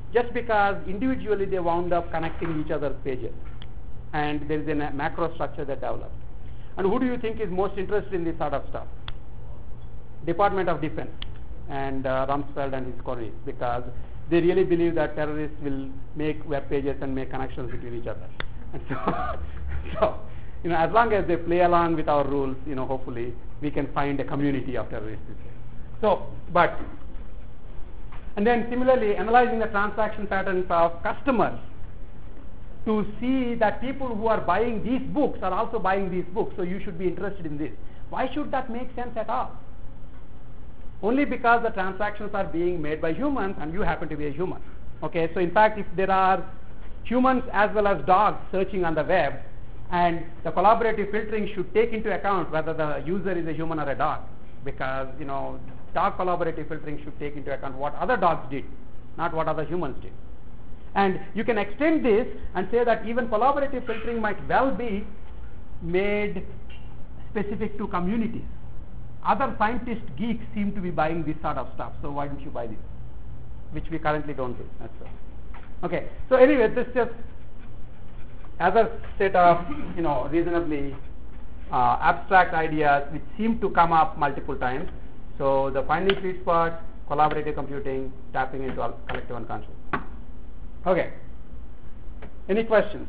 just because individually they wound up connecting each other's pages, and there is a na- macro structure that develops. And who do you think is most interested in this sort of stuff? Department of Defense and uh, Rumsfeld and his colleagues, because they really believe that terrorists will make web pages and make connections between each other. And so, so, you know, as long as they play along with our rules, you know, hopefully we can find a community of terrorists. So, but, and then similarly, analyzing the transaction patterns of customers to see that people who are buying these books are also buying these books, so you should be interested in this. Why should that make sense at all? Only because the transactions are being made by humans and you happen to be a human. Okay, so in fact, if there are humans as well as dogs searching on the web, and the collaborative filtering should take into account whether the user is a human or a dog, because, you know, dog collaborative filtering should take into account what other dogs did, not what other humans did. And you can extend this and say that even collaborative filtering might well be made specific to communities. Other scientist geeks seem to be buying this sort of stuff, so why don't you buy this? Which we currently don't do. That's all. Okay, so anyway, this is just other set of, you know, reasonably uh, abstract ideas which seem to come up multiple times. So the finding sweet spot, collaborative computing, tapping into all collective unconscious. Okay. Any questions?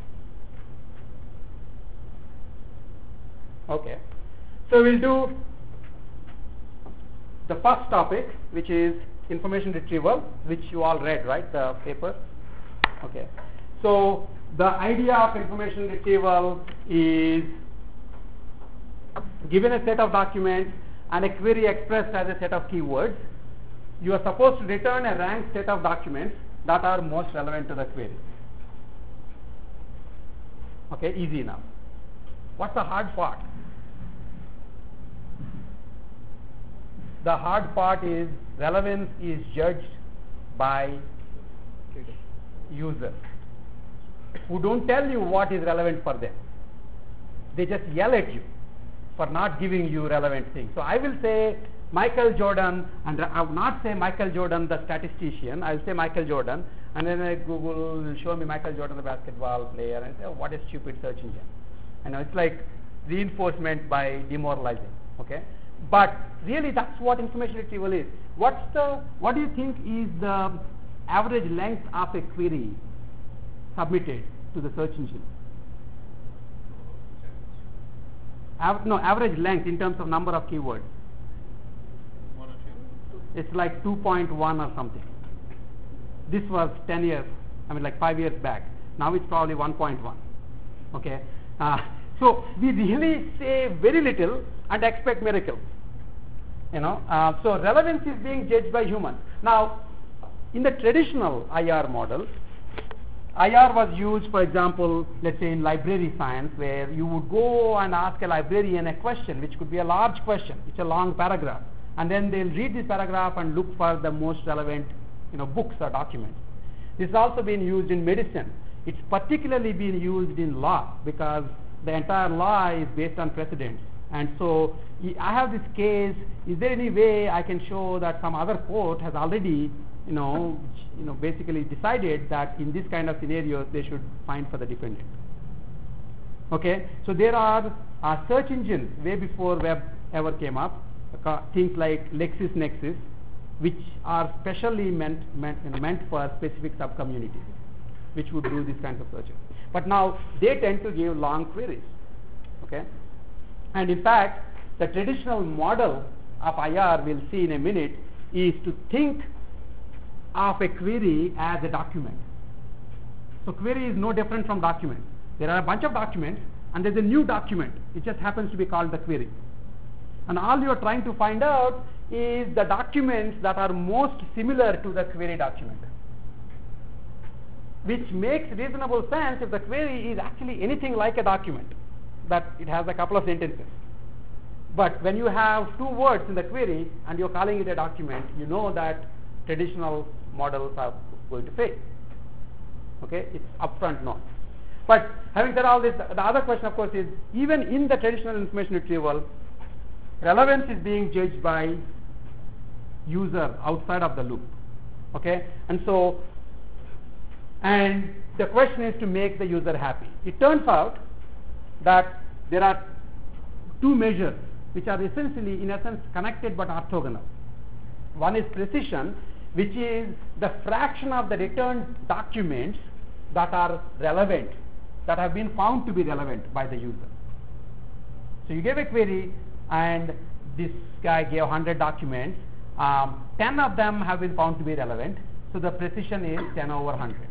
Okay. So we'll do the first topic, which is information retrieval, which you all read, right, the paper? Okay. So the idea of information retrieval is given a set of documents and a query expressed as a set of keywords, you are supposed to return a ranked set of documents that are most relevant to the query. Okay, easy enough. What's the hard part? The hard part is relevance is judged by users who don't tell you what is relevant for them. They just yell at you for not giving you relevant things. So I will say Michael Jordan, and I will not say Michael Jordan the statistician, I will say Michael Jordan, and then uh, Google will show me Michael Jordan the basketball player, and I say, oh, what a stupid search engine. I know, it's like reinforcement by demoralizing. Okay, but really that's what information retrieval is. What's the, what do you think is the average length of a query submitted to the search engine? Av- no, average length in terms of number of keywords. One or two. It's like two point one or something. This was ten years, I mean like five years back. Now it's probably one point one. Okay. Uh, so we really say very little and expect miracles. You know. Uh, so relevance is being judged by humans. Now, in the traditional I R model, I R was used, for example, let's say in library science, where you would go and ask a librarian a question, which could be a large question. It's a long paragraph, and then they'll read this paragraph and look for the most relevant, you know, books or documents. This is also being used in medicine. It's particularly being used in law because the entire law is based on precedents. And so I have this case. Is there any way I can show that some other court has already, you know, you know, basically decided that in this kind of scenarios they should find for the defendant? Okay, so there are uh, search engines way before web ever came up, uh, things like LexisNexis, which are specially meant meant, you know, meant for specific sub-communities, which would do these kinds of searches. But now they tend to give long queries. Okay, and in fact, the traditional model of I R, we'll see in a minute, is to think of a query as a document. So query is no different from document. There are a bunch of documents and there's a new document. It just happens to be called the query. And all you are trying to find out is the documents that are most similar to the query document, which makes reasonable sense if the query is actually anything like a document, that it has a couple of sentences. But when you have two words in the query and you're calling it a document, you know that traditional models are going to fail. Okay, it's upfront known. But having said all this, the other question, of course, is even in the traditional information retrieval, relevance is being judged by user outside of the loop. Okay, and so And the question is to make the user happy. It turns out that there are two measures which are essentially, in a sense, connected but orthogonal. One is precision, which is the fraction of the returned documents that are relevant, that have been found to be relevant by the user. So you gave a query, and this guy gave one hundred documents. Um, ten of them have been found to be relevant, so the precision is ten over one hundred.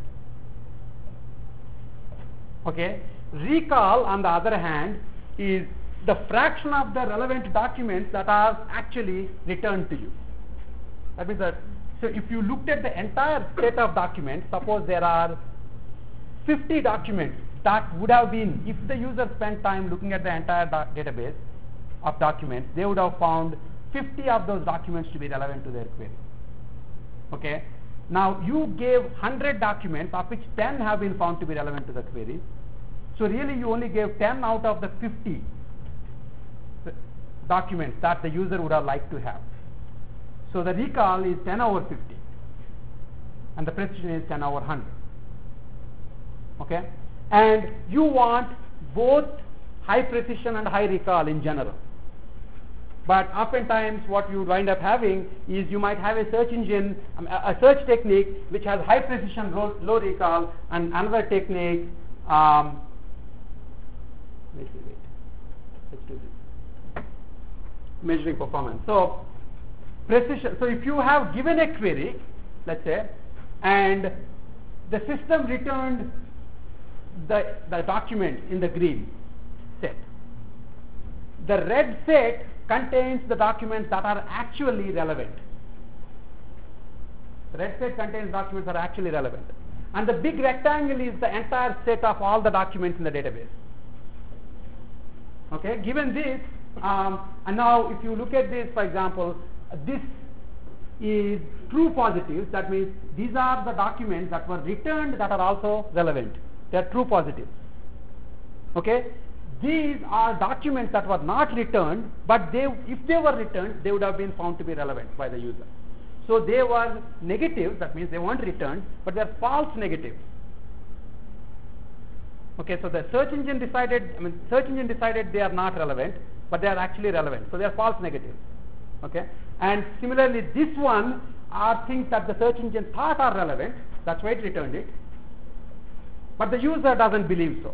Okay. Recall, on the other hand, is the fraction of the relevant documents that are actually returned to you. That means that, so if you looked at the entire set of documents, suppose there are fifty documents that would have been, if the user spent time looking at the entire doc database of documents, they would have found fifty of those documents to be relevant to their query. Okay. Now you gave one hundred documents, of which ten have been found to be relevant to the query. So really you only gave ten out of the fifty documents that the user would have liked to have. So the recall is ten over fifty, and the precision is ten over one hundred. Okay. And you want both high precision and high recall in general. But oftentimes what you wind up having is you might have a search engine, um, a, a search technique which has high precision, low, low recall, and another technique, um, wait, wait, wait, let's do this, measuring performance. So precision, so if you have given a query, let's say, and the system returned the, the document in the green set, the red set contains the documents that are actually relevant. The red set contains documents that are actually relevant. And the big rectangle is the entire set of all the documents in the database. Okay, given this, um, and now if you look at this, for example, uh, this is true positives. That means these are the documents that were returned that are also relevant. They are true positives. Okay. These are documents that were not returned, but they, if they were returned, they would have been found to be relevant by the user. So they were negatives, that means they weren't returned, but they are false negatives. Okay, so the search engine decided, I mean, search engine decided they are not relevant, but they are actually relevant. So they are false negatives. Okay, and similarly, this one are things that the search engine thought are relevant. That's why it returned it, but the user doesn't believe so.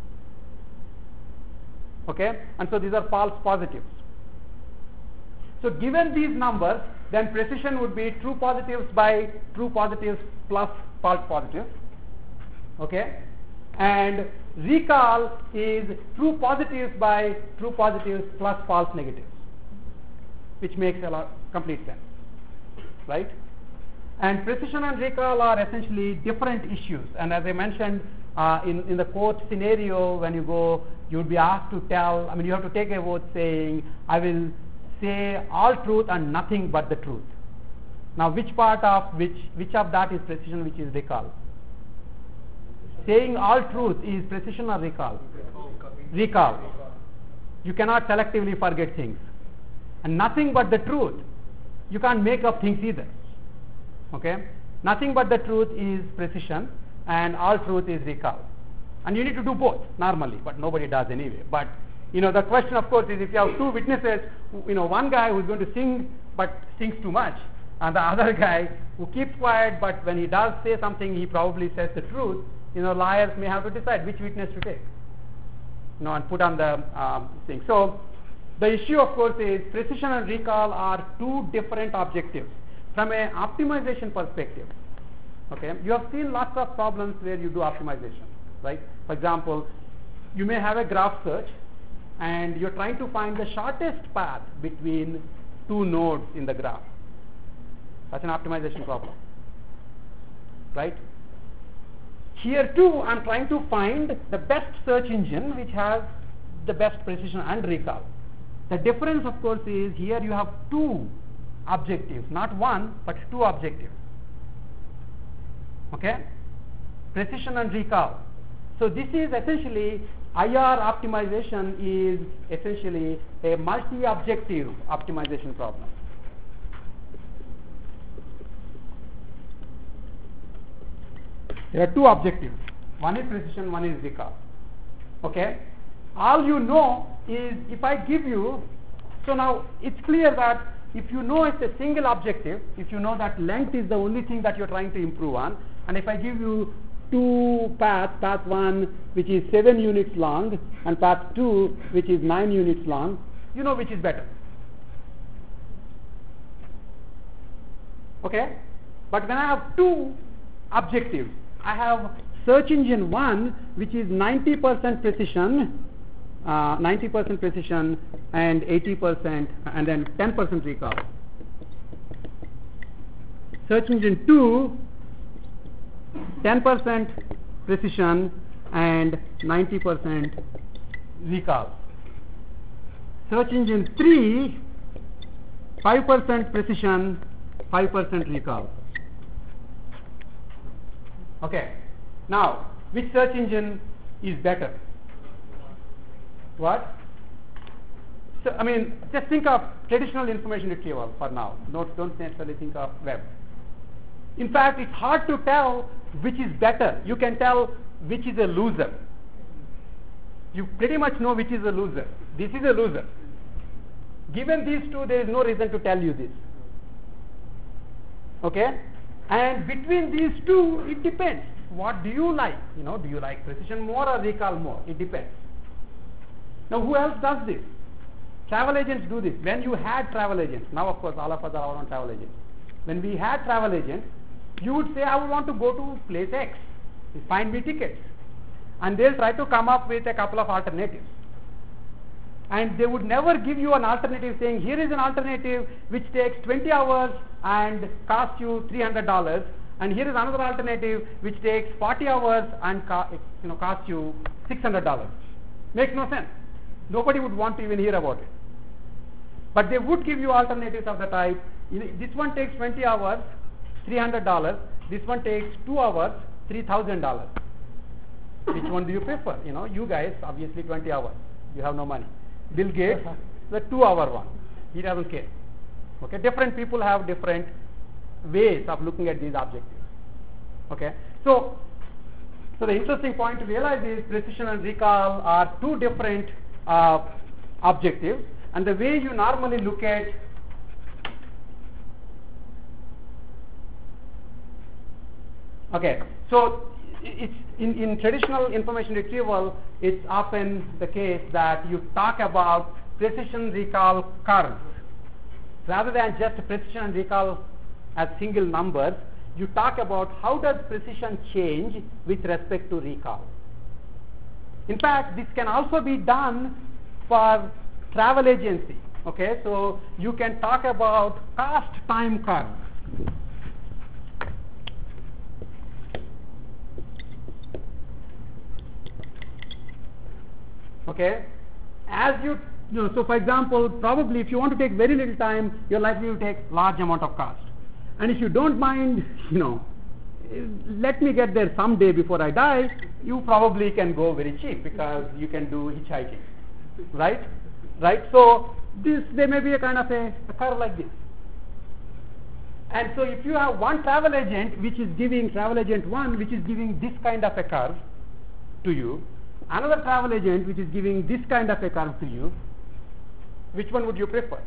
Okay, and so these are false positives. So given these numbers, then precision would be true positives by true positives plus false positives. Okay, and recall is true positives by true positives plus false negatives, which makes a lot complete sense, right? And precision and recall are essentially different issues. And as I mentioned, uh, in in the court scenario, when you go, you would be asked to tell, I mean, you have to take a vote saying, I will say all truth and nothing but the truth. Now, which part of which, which of that is precision, which is recall? Saying all truth is precision or recall? Recall. You cannot selectively forget things. And nothing but the truth, you can't make up things either. Okay? Nothing but the truth is precision, and all truth is recall. And you need to do both normally, but nobody does anyway. But you know, the question, of course, is if you have two witnesses, you know, one guy who is going to sing but sings too much, and the other guy who keeps quiet, but when he does say something, he probably says the truth. You know, lawyers may have to decide which witness to take, you know, and put on the um, thing. So the issue, of course, is precision and recall are two different objectives from an optimization perspective. Okay, you have seen lots of problems where you do optimization. Right? For example, you may have a graph search and you're trying to find the shortest path between two nodes in the graph. That's an optimization problem. Right? Here too, I'm trying to find the best search engine which has the best precision and recall. The difference, of course, is here you have two objectives, not one, but two objectives. Okay? Precision and recall. So this is essentially, I R optimization is essentially a multi-objective optimization problem. There are two objectives. One is precision, one is recall. Okay? All you know is if I give you, so now it's clear that if you know it's a single objective, if you know that length is the only thing that you're trying to improve on, and if I give you two paths, path one which is seven units long and path two which is nine units long, you know which is better. Okay? But when I have two objectives, I have search engine one which is ninety percent precision, uh, ninety percent precision and eighty percent and then ten percent recall. Search engine two, ten percent precision and ninety percent recall. Search engine three, five percent precision, five percent recall. Okay. Now, which search engine is better? What? So, I mean, just think of traditional information retrieval for now. Don't, don't necessarily think of web. In fact, it's hard to tell which is better. You can tell which is a loser. You pretty much know which is a loser. This is a loser. Given these two, there is no reason to tell you this. Okay? And between these two, it depends. What do you like? You know, do you like precision more or recall more? It depends. Now, who else does this? Travel agents do this. When you had travel agents, now of course all of us are our own travel agents. When we had travel agents, you would say, I would want to go to place X. Find me tickets. And they'll try to come up with a couple of alternatives. And they would never give you an alternative saying, here is an alternative which takes twenty hours and costs you three hundred dollars. And here is another alternative which takes forty hours and co- you know, costs you six hundred dollars. Makes no sense. Nobody would want to even hear about it. But they would give you alternatives of the type, you know, this one takes twenty hours, three hundred dollars. This one takes two hours, three thousand dollars. Which one do you prefer? You know, you guys, obviously twenty hours. You have no money. Bill Gates, the two hour one. He doesn't care. Okay, different people have different ways of looking at these objectives. Okay, so so the interesting point to realize is precision and recall are two different uh, objectives, and the way you normally look at okay, so it's in, in traditional information retrieval, it's often the case that you talk about precision recall curves rather than just precision and recall as single numbers. You talk about how does precision change with respect to recall. In fact, this can also be done for travel agency. Okay, so you can talk about cost time curves. Okay, as you, you know, so for example, probably if you want to take very little time, you're likely to take large amount of cost. And if you don't mind, you know, let me get there someday before I die, you probably can go very cheap because you can do hitchhiking, right? Right? So this, there may be a kind of a, a curve like this. And so if you have one travel agent which is giving, travel agent one, which is giving this kind of a curve to you, another travel agent which is giving this kind of a curve to you, which one would you prefer?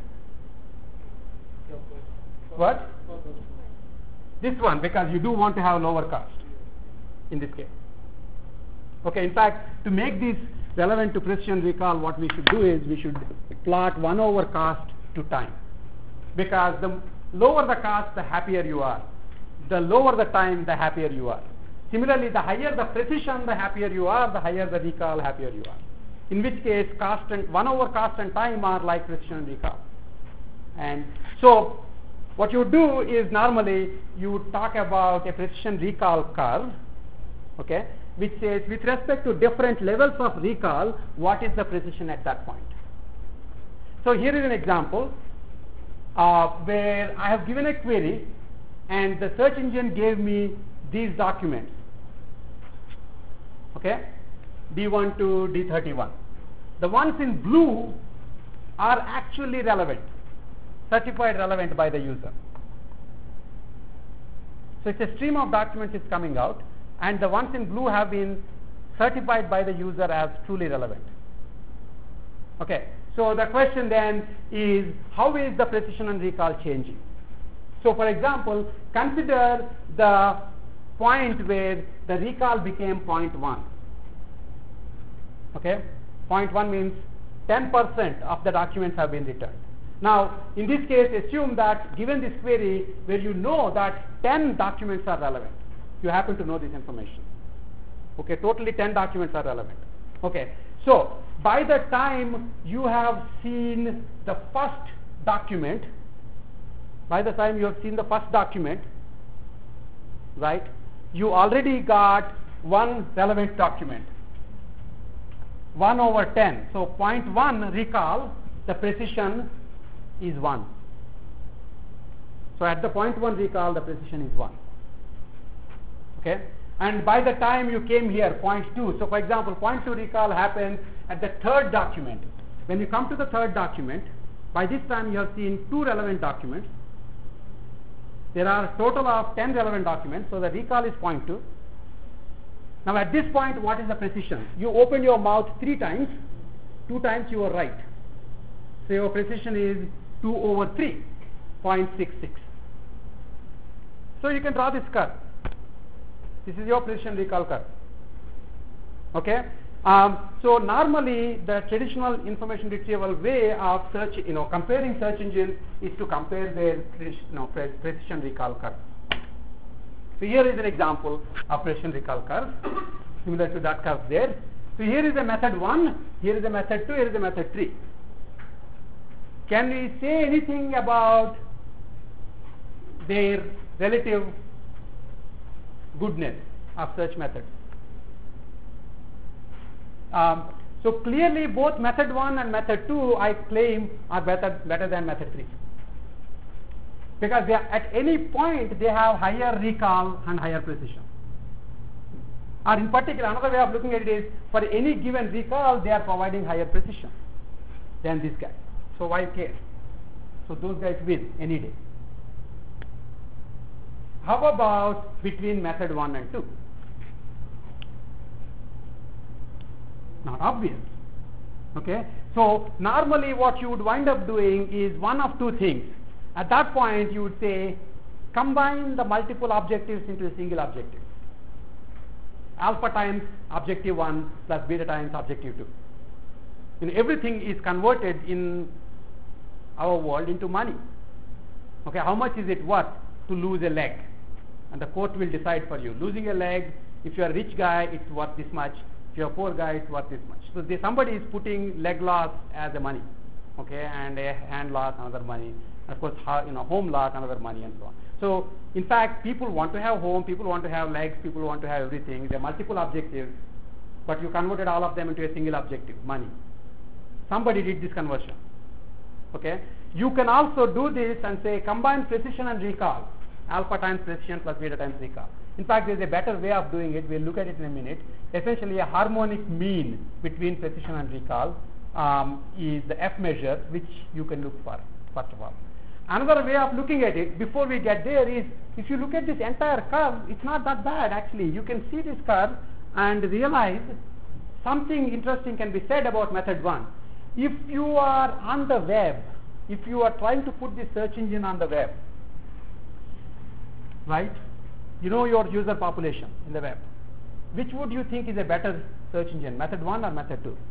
What? This one, because you do want to have lower cost in this case. Okay, in fact, to make this relevant to precision recall, what we should do is we should plot one over cost to time. Because the lower the cost, the happier you are. The lower the time, the happier you are. Similarly, the higher the precision, the happier you are, the higher the recall, happier you are. In which case, cost and one over cost and time are like precision and recall. And so, what you do is normally you talk about a precision recall curve, okay, which says with respect to different levels of recall, what is the precision at that point. So here is an example uh, where I have given a query and the search engine gave me these documents, okay, D one to D thirty-one. The ones in blue are actually relevant, certified relevant by the user. So it's a stream of documents is coming out. and the ones in blue have been certified by the user as truly relevant. Okay, so the question then is, how is the precision and recall changing? So for example, consider the point where the recall became zero point one. Okay, zero point one means ten percent of the documents have been returned. Now, in this case, assume that given this query where you know that ten documents are relevant, you happen to know this information. Okay, totally ten documents are relevant. Okay, so by the time you have seen the first document, by the time you have seen the first document, right, you already got one relevant document. one over ten. So zero point one recall, the precision is one. So at the zero point one recall, the precision is one. Okay, and by the time you came here, zero point two. So for example, zero point two recall happens at the third document. When you come to the third document, by this time you have seen two relevant documents. There are a total of ten relevant documents, so the recall is zero point two. Now at this point, what is the precision? You open your mouth three times, two times you are right. So your precision is two over three, zero point six six. So you can draw this curve. This is your precision recall curve. Okay. Um, so normally the traditional information retrieval way of search, you know, comparing search engines is to compare their you know, pre precision recall curve. So here is an example of precision recall curve, similar to that curve there. So here is a method one, here is a method two, here is a method three. Can we say anything about their relative goodness of search methods? Um, so clearly both method one and method two I claim are better, better than method three. Because they are, at any point they have higher recall and higher precision. Or in particular, another way of looking at it is, for any given recall they are providing higher precision than this guy. So why care? So those guys win any day. How about between method one and two? Not obvious. Okay, so normally what you would wind up doing is one of two things. At that point you would say, combine the multiple objectives into a single objective. Alpha times objective one plus beta times objective two. You know, everything is converted in our world into money. Okay, how much is it worth to lose a leg? And the court will decide for you. Losing a leg, if you are a rich guy, it's worth this much. If you are a poor guy, it's worth this much. So they, somebody is putting leg loss as a money, okay, and a hand loss another money. And of course, you know, home loss another money, and so on. So in fact, people want to have home, people want to have legs, people want to have everything. There are multiple objectives, but you converted all of them into a single objective, money. Somebody did this conversion. Okay, you can also do this and say combine precision and recall, alpha times precision plus beta times recall. In fact, there is a better way of doing it. We'll look at it in a minute. Essentially, a harmonic mean between precision and recall um, is the F measure, which you can look for, first of all. Another way of looking at it, before we get there, is if you look at this entire curve, it's not that bad actually. You can see this curve and realize something interesting can be said about method one. If you are on the web, if you are trying to put this search engine on the web, right? You know your user population in the web. Which would you think is a better search engine, method one or method two?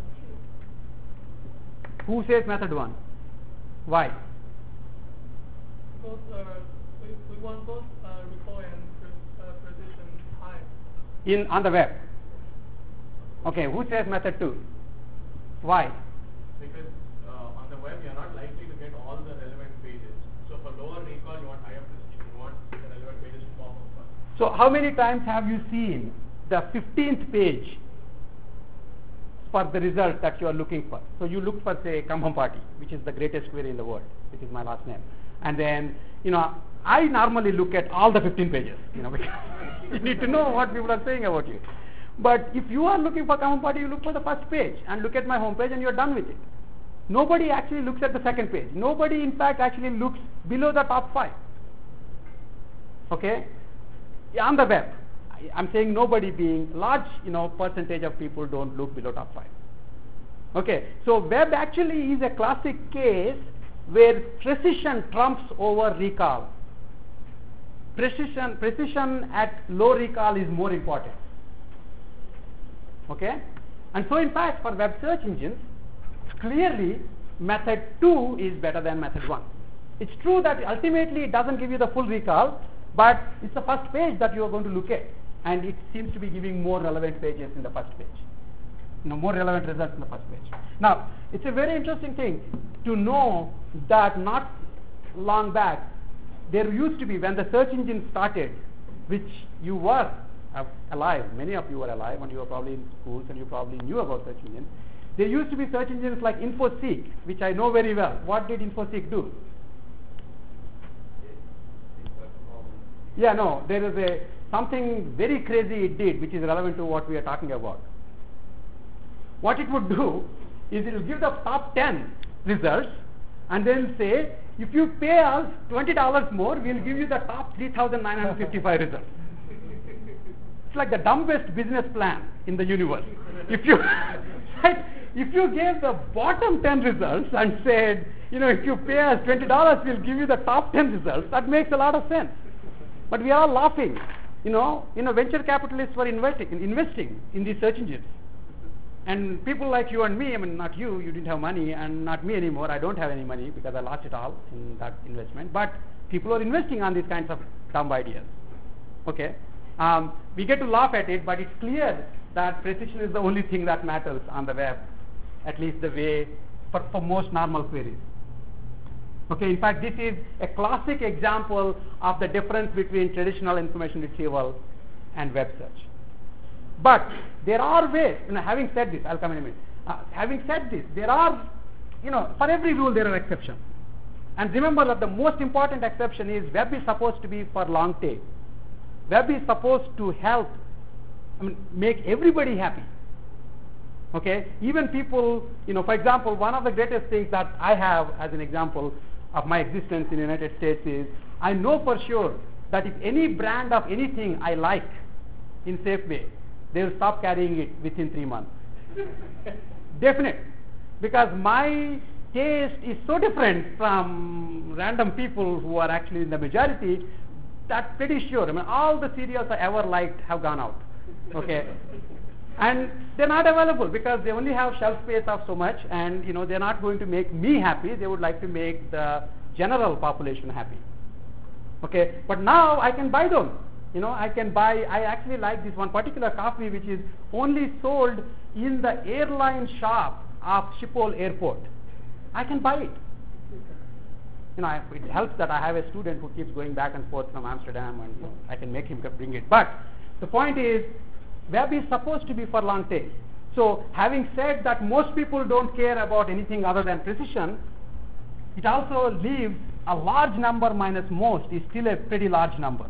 Who says method one? Why? Because uh, we, we want both uh, recall and pre uh, precision high. In on the web. Okay, who says method two? Why? Because uh, on the web you are not likely to get all the relevant pages. So for lower recall you want higher precision. You want the relevant pages to pop up first. So how many times have you seen the fifteenth page for the result that you are looking for? So you look for, say, Kambhampati, which is the greatest query in the world, which is my last name. And then, you know, I normally look at all the fifteen pages, you know, because you need to know what people are saying about you. But if you are looking for Kambhampati, you look for the first page and look at my home page and you're done with it. Nobody actually looks at the second page. Nobody, in fact, actually looks below the top five. Okay? On the web. I'm saying nobody being large, you know, percentage of people don't look below top five. Okay, so web actually is a classic case where precision trumps over recall. Precision, precision at low recall is more important. Okay, and so in fact for web search engines, clearly method two is better than method one. It's true that ultimately it doesn't give you the full recall, but it's the first page that you are going to look at, and it seems to be giving more relevant pages in the first page. You know, more relevant results in the first page. Now, it's a very interesting thing to know that not long back, there used to be, when the search engine started, which you were uh, alive, many of you were alive, and you were probably in schools, and you probably knew about search engines. There used to be search engines like InfoSeek, which I know very well. What did InfoSeek do? Yeah, no, there is a something very crazy it did, which is relevant to what we are talking about. What it would do is it will give the top ten results and then say, if you pay us twenty dollars more, we will give you the top three thousand nine hundred fifty-five results. It's like the dumbest business plan in the universe. If you right, if you gave the bottom ten results and said, you know, if you pay us twenty dollars, we'll give you the top ten results, that makes a lot of sense. But we are all laughing. You know, you know, venture capitalists were investing, investing in these search engines. And people like you and me, I mean, not you, you didn't have money, and not me anymore, I don't have any money because I lost it all in that investment. But people are investing on these kinds of dumb ideas. Okay? Um, we get to laugh at it, but it's clear that precision is the only thing that matters on the web, at least the way for, for most normal queries. Okay, in fact, this is a classic example of the difference between traditional information retrieval and web search. But there are ways, you know, having said this, I'll come in a minute. Uh, having said this, there are, you know, for every rule there are exceptions. And remember that the most important exception is web is supposed to be for long tail. Web is supposed to help, I mean, make everybody happy. Okay, even people, you know, for example, one of the greatest things that I have as an example of my existence in the United States is, I know for sure that if any brand of anything I like in Safeway, they will stop carrying it within three months. Definite. Because my taste is so different from random people who are actually in the majority, that pretty sure. I mean, all the cereals I ever liked have gone out. Okay. And they're not available because they only have shelf space of so much, and you know, they're not going to make me happy. They would like to make the general population happy. Okay. But now I can buy them. You know, I can buy, I actually like this one particular coffee which is only sold in the airline shop of Schiphol Airport. I can buy it. You know, I, it helps that I have a student who keeps going back and forth from Amsterdam, and you know, I can make him bring it. But the point is, web is supposed to be for long tail. So having said that most people don't care about anything other than precision, it also leaves a large number minus most is still a pretty large number.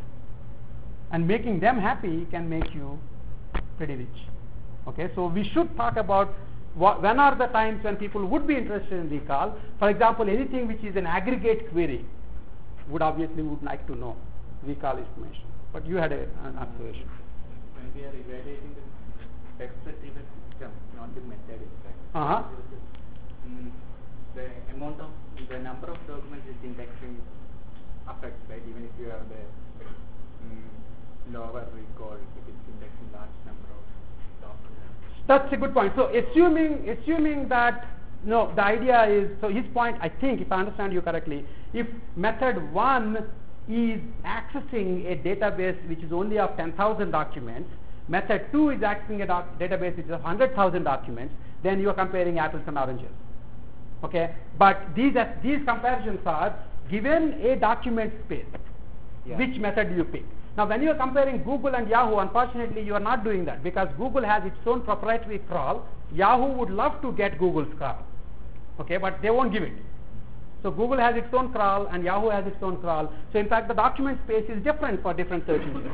And making them happy can make you pretty rich. Okay, so we should talk about what, when are the times when people would be interested in recall. For example, anything which is an aggregate query would obviously would like to know recall information. But you had a, an observation. When we are evaluating the text retrieval system, not the method itself. Uh-huh. Mm, the amount of, the number of documents is indexing affects, right? Even if you have the mm, lower recall, if it's indexing large number of documents. That's a good point. So assuming assuming that no, the idea is, so his point, I think, if I understand you correctly, if method one is accessing a database which is only of ten thousand documents, method two is accessing a doc database which is of one hundred thousand documents, then you are comparing apples and oranges. Okay, but these uh, these comparisons are given a document space. Yeah. Which method do you pick? Now, when you are comparing Google and Yahoo, unfortunately, you are not doing that because Google has its own proprietary crawl. Yahoo would love to get Google's crawl, okay, but they won't give it. So Google has its own crawl and Yahoo has its own crawl. So in fact, the document space is different for different search engines.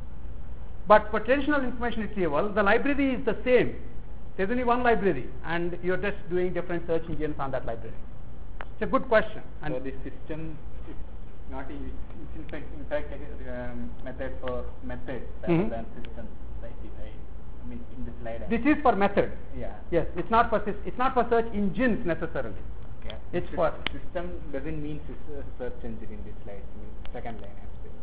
But for traditional information retrieval, the library is the same. There's only one library, and you're just doing different search engines on that library. It's a good question. And so the system Not in, it's in fact, in fact a um, method for methods rather Mhm. than systems. Right? I, I mean, in the slide. I- This is for method. Yeah. Yes, it's not for sys- it's not for search engines necessarily. Okay. It's Sys- for system doesn't mean sys- uh, search engine in this slide. It means second line actually.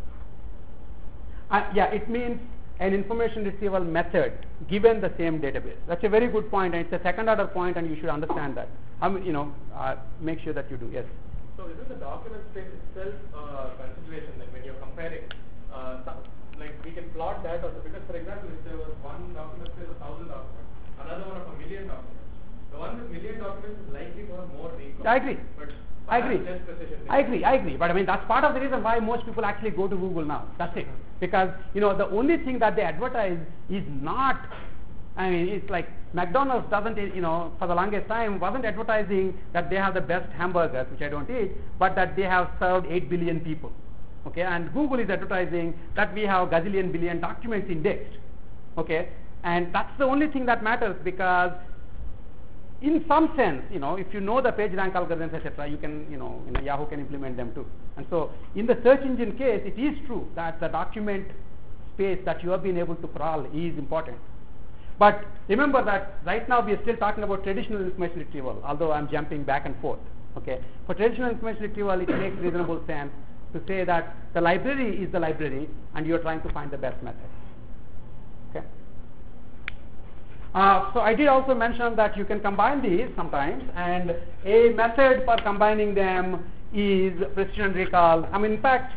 Uh, yeah, it means an information retrieval method given the same database. That's a very good point, and it's a second order point, and you should understand that. I mean, you know, uh, make sure that you do. Yes. So isn't the document space itself uh, consideration then when you're comparing? Uh, some, like we can plot that also, because for example, if there was one document space of thousand documents, another one of a million documents, the one with million documents is likely to have more recall. I agree. But I agree. less precision. I agree. I agree. But I mean, that's part of the reason why most people actually go to Google now. That's it. Because you know, the only thing that they advertise is not. I mean, it's like McDonald's doesn't, you know, for the longest time wasn't advertising that they have the best hamburgers, which I don't eat, but that they have served eight billion people. Okay, and Google is advertising that we have gazillion billion documents indexed. Okay, and that's the only thing that matters, because in some sense, you know, if you know the page rank algorithms, et cetera, you can, you know, you know, Yahoo can implement them too. And so, in the search engine case, it is true that the document space that you have been able to crawl is important. But remember that right now we are still talking about traditional information retrieval, although I'm jumping back and forth. Okay, for traditional information retrieval, it makes reasonable sense to say that the library is the library, and you are trying to find the best method. Okay. Uh, so I did also mention that you can combine these sometimes, and a method for combining them is precision recall. I mean, in fact,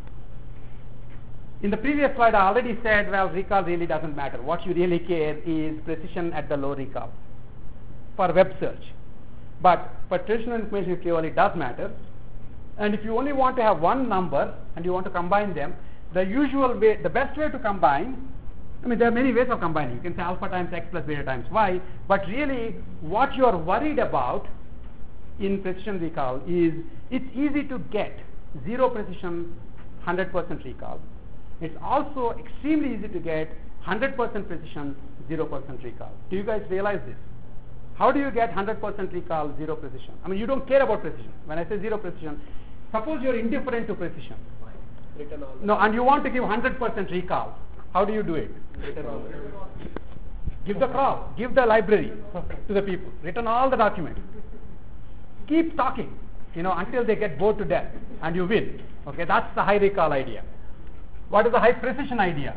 in the previous slide I already said, well, recall really doesn't matter. What you really care is precision at the low recall for web search. But for traditional information retrieval, it does matter. And if you only want to have one number and you want to combine them, the usual way, the best way to combine, I mean, there are many ways of combining. You can say alpha times x plus beta times y, but really what you are worried about in precision recall is it's easy to get zero precision, one hundred percent recall. It's also extremely easy to get one hundred percent precision, zero percent recall. Do you guys realize this? How do you get one hundred percent recall, zero precision? I mean, you don't care about precision. When I say zero precision, suppose you're indifferent to precision. Written all. No, and you want to give one hundred percent recall. How do you do it? Written all. Give the crowd, give the library to the people, return all the documents. Keep talking, you know, until they get bored to death, and you win. Okay, that's the high recall idea. What is the high precision idea?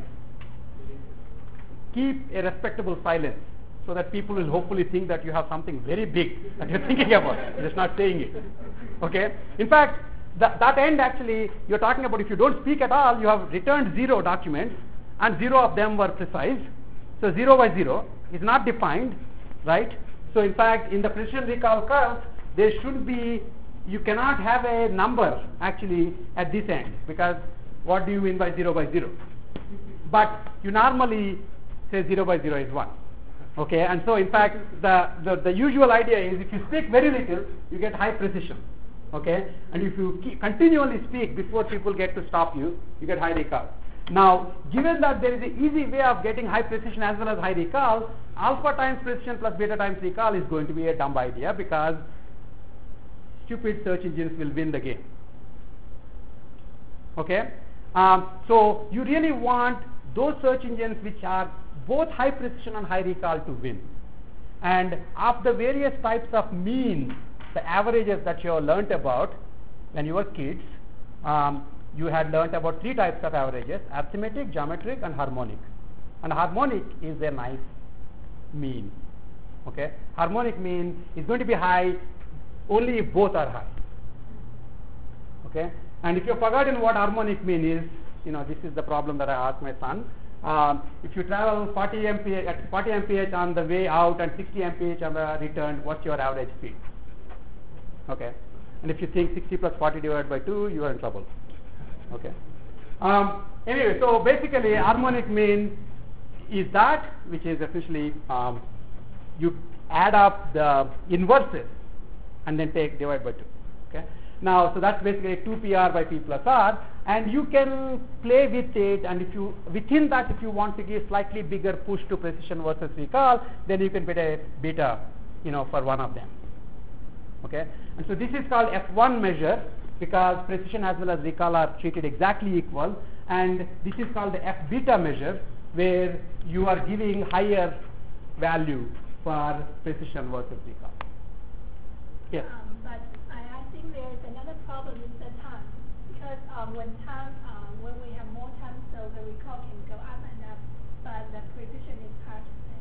Keep a respectable silence, so that people will hopefully think that you have something very big that you're thinking about, just not saying it. Okay? In fact, that, that end actually, you're talking about if you don't speak at all, you have returned zero documents, and zero of them were precise. So zero by zero is not defined, right? So in fact, in the precision recall curve, there should be, you cannot have a number actually at this end, because what do you mean by zero by zero? But you normally say zero by zero is one. Okay, and so in fact, the, the, the usual idea is if you speak very little, you get high precision. Okay, and if you keep continually speak before people get to stop you, you get high recall. Now, given that there is an easy way of getting high precision as well as high recall, alpha times precision plus beta times recall is going to be a dumb idea, because stupid search engines will win the game. Okay, um, so you really want those search engines which are both high precision and high recall to win. And of the various types of means, the averages that you have learnt about when you were kids, um, you had learnt about three types of averages: arithmetic, geometric, and harmonic. And harmonic is a nice mean. Okay, harmonic mean is going to be high only if both are high. Okay, and if you've forgotten what harmonic mean is, you know, this is the problem that I asked my son. Um, if you travel forty M P H at forty M P H on the way out and sixty M P H on the return, what's your average speed? Okay, and if you think sixty plus forty divided by two, you are in trouble. Okay. Um, anyway, so basically, harmonic mean is that which is essentially um, you add up the inverses and then take divide by two. Okay. Now, so that's basically two P R by P plus R, and you can play with it, and if you within that, if you want to give slightly bigger push to precision versus recall, then you can put a beta, you know, for one of them. Okay, and so this is called F one measure, because precision as well as recall are treated exactly equal, and this is called the F beta measure, where you are giving higher value for precision versus recall. Yes. Um, but I, I think there is another problem with the time, because um, when time um, when we have more time, so the recall can go up and up, but the precision is hard to say.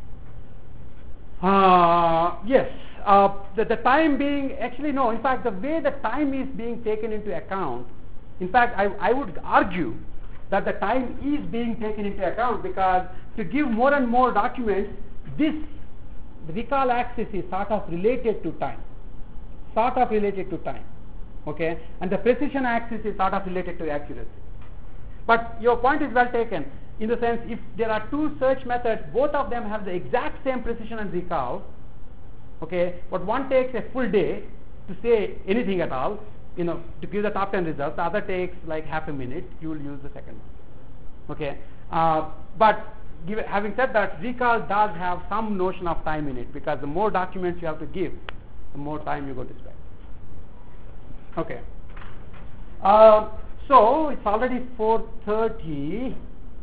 Uh, yes, uh, the, the time being, actually no, in fact the way the time is being taken into account, in fact I, I would argue that the time is being taken into account, because to give more and more documents, this recall axis is sort of related to time, sort of related to time, okay, and the precision axis is sort of related to accuracy. But your point is well taken, in the sense, if there are two search methods, both of them have the exact same precision and recall, okay, but one takes a full day to say anything at all, you know, to give the top ten results, the other takes like half a minute, you will use the second one, okay. Uh, but give, having said that, recall does have some notion of time in it, because the more documents you have to give, the more time you're going to spend. Okay. Uh, so it's already four thirty.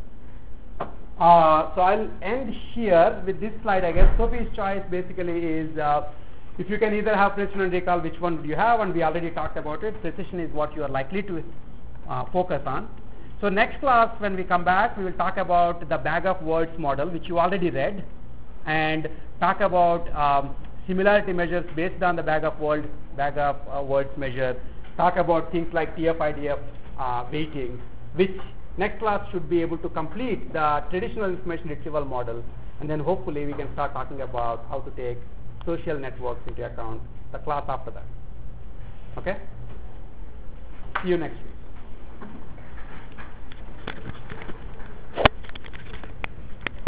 Uh, so I'll end here with this slide, I guess. Sophie's choice basically is, uh, if you can either have precision and recall, which one would you have? And we already talked about it. Precision is what you are likely to uh, focus on. So next class, when we come back, we will talk about the bag of words model, which you already read, and talk about um, similarity measures based on the bag of word, bag of uh, words measure. Talk about things like T F I D F uh, weighting, which next class should be able to complete the traditional information retrieval model, and then hopefully we can start talking about how to take social networks into account the class after that. Okay? See you next week.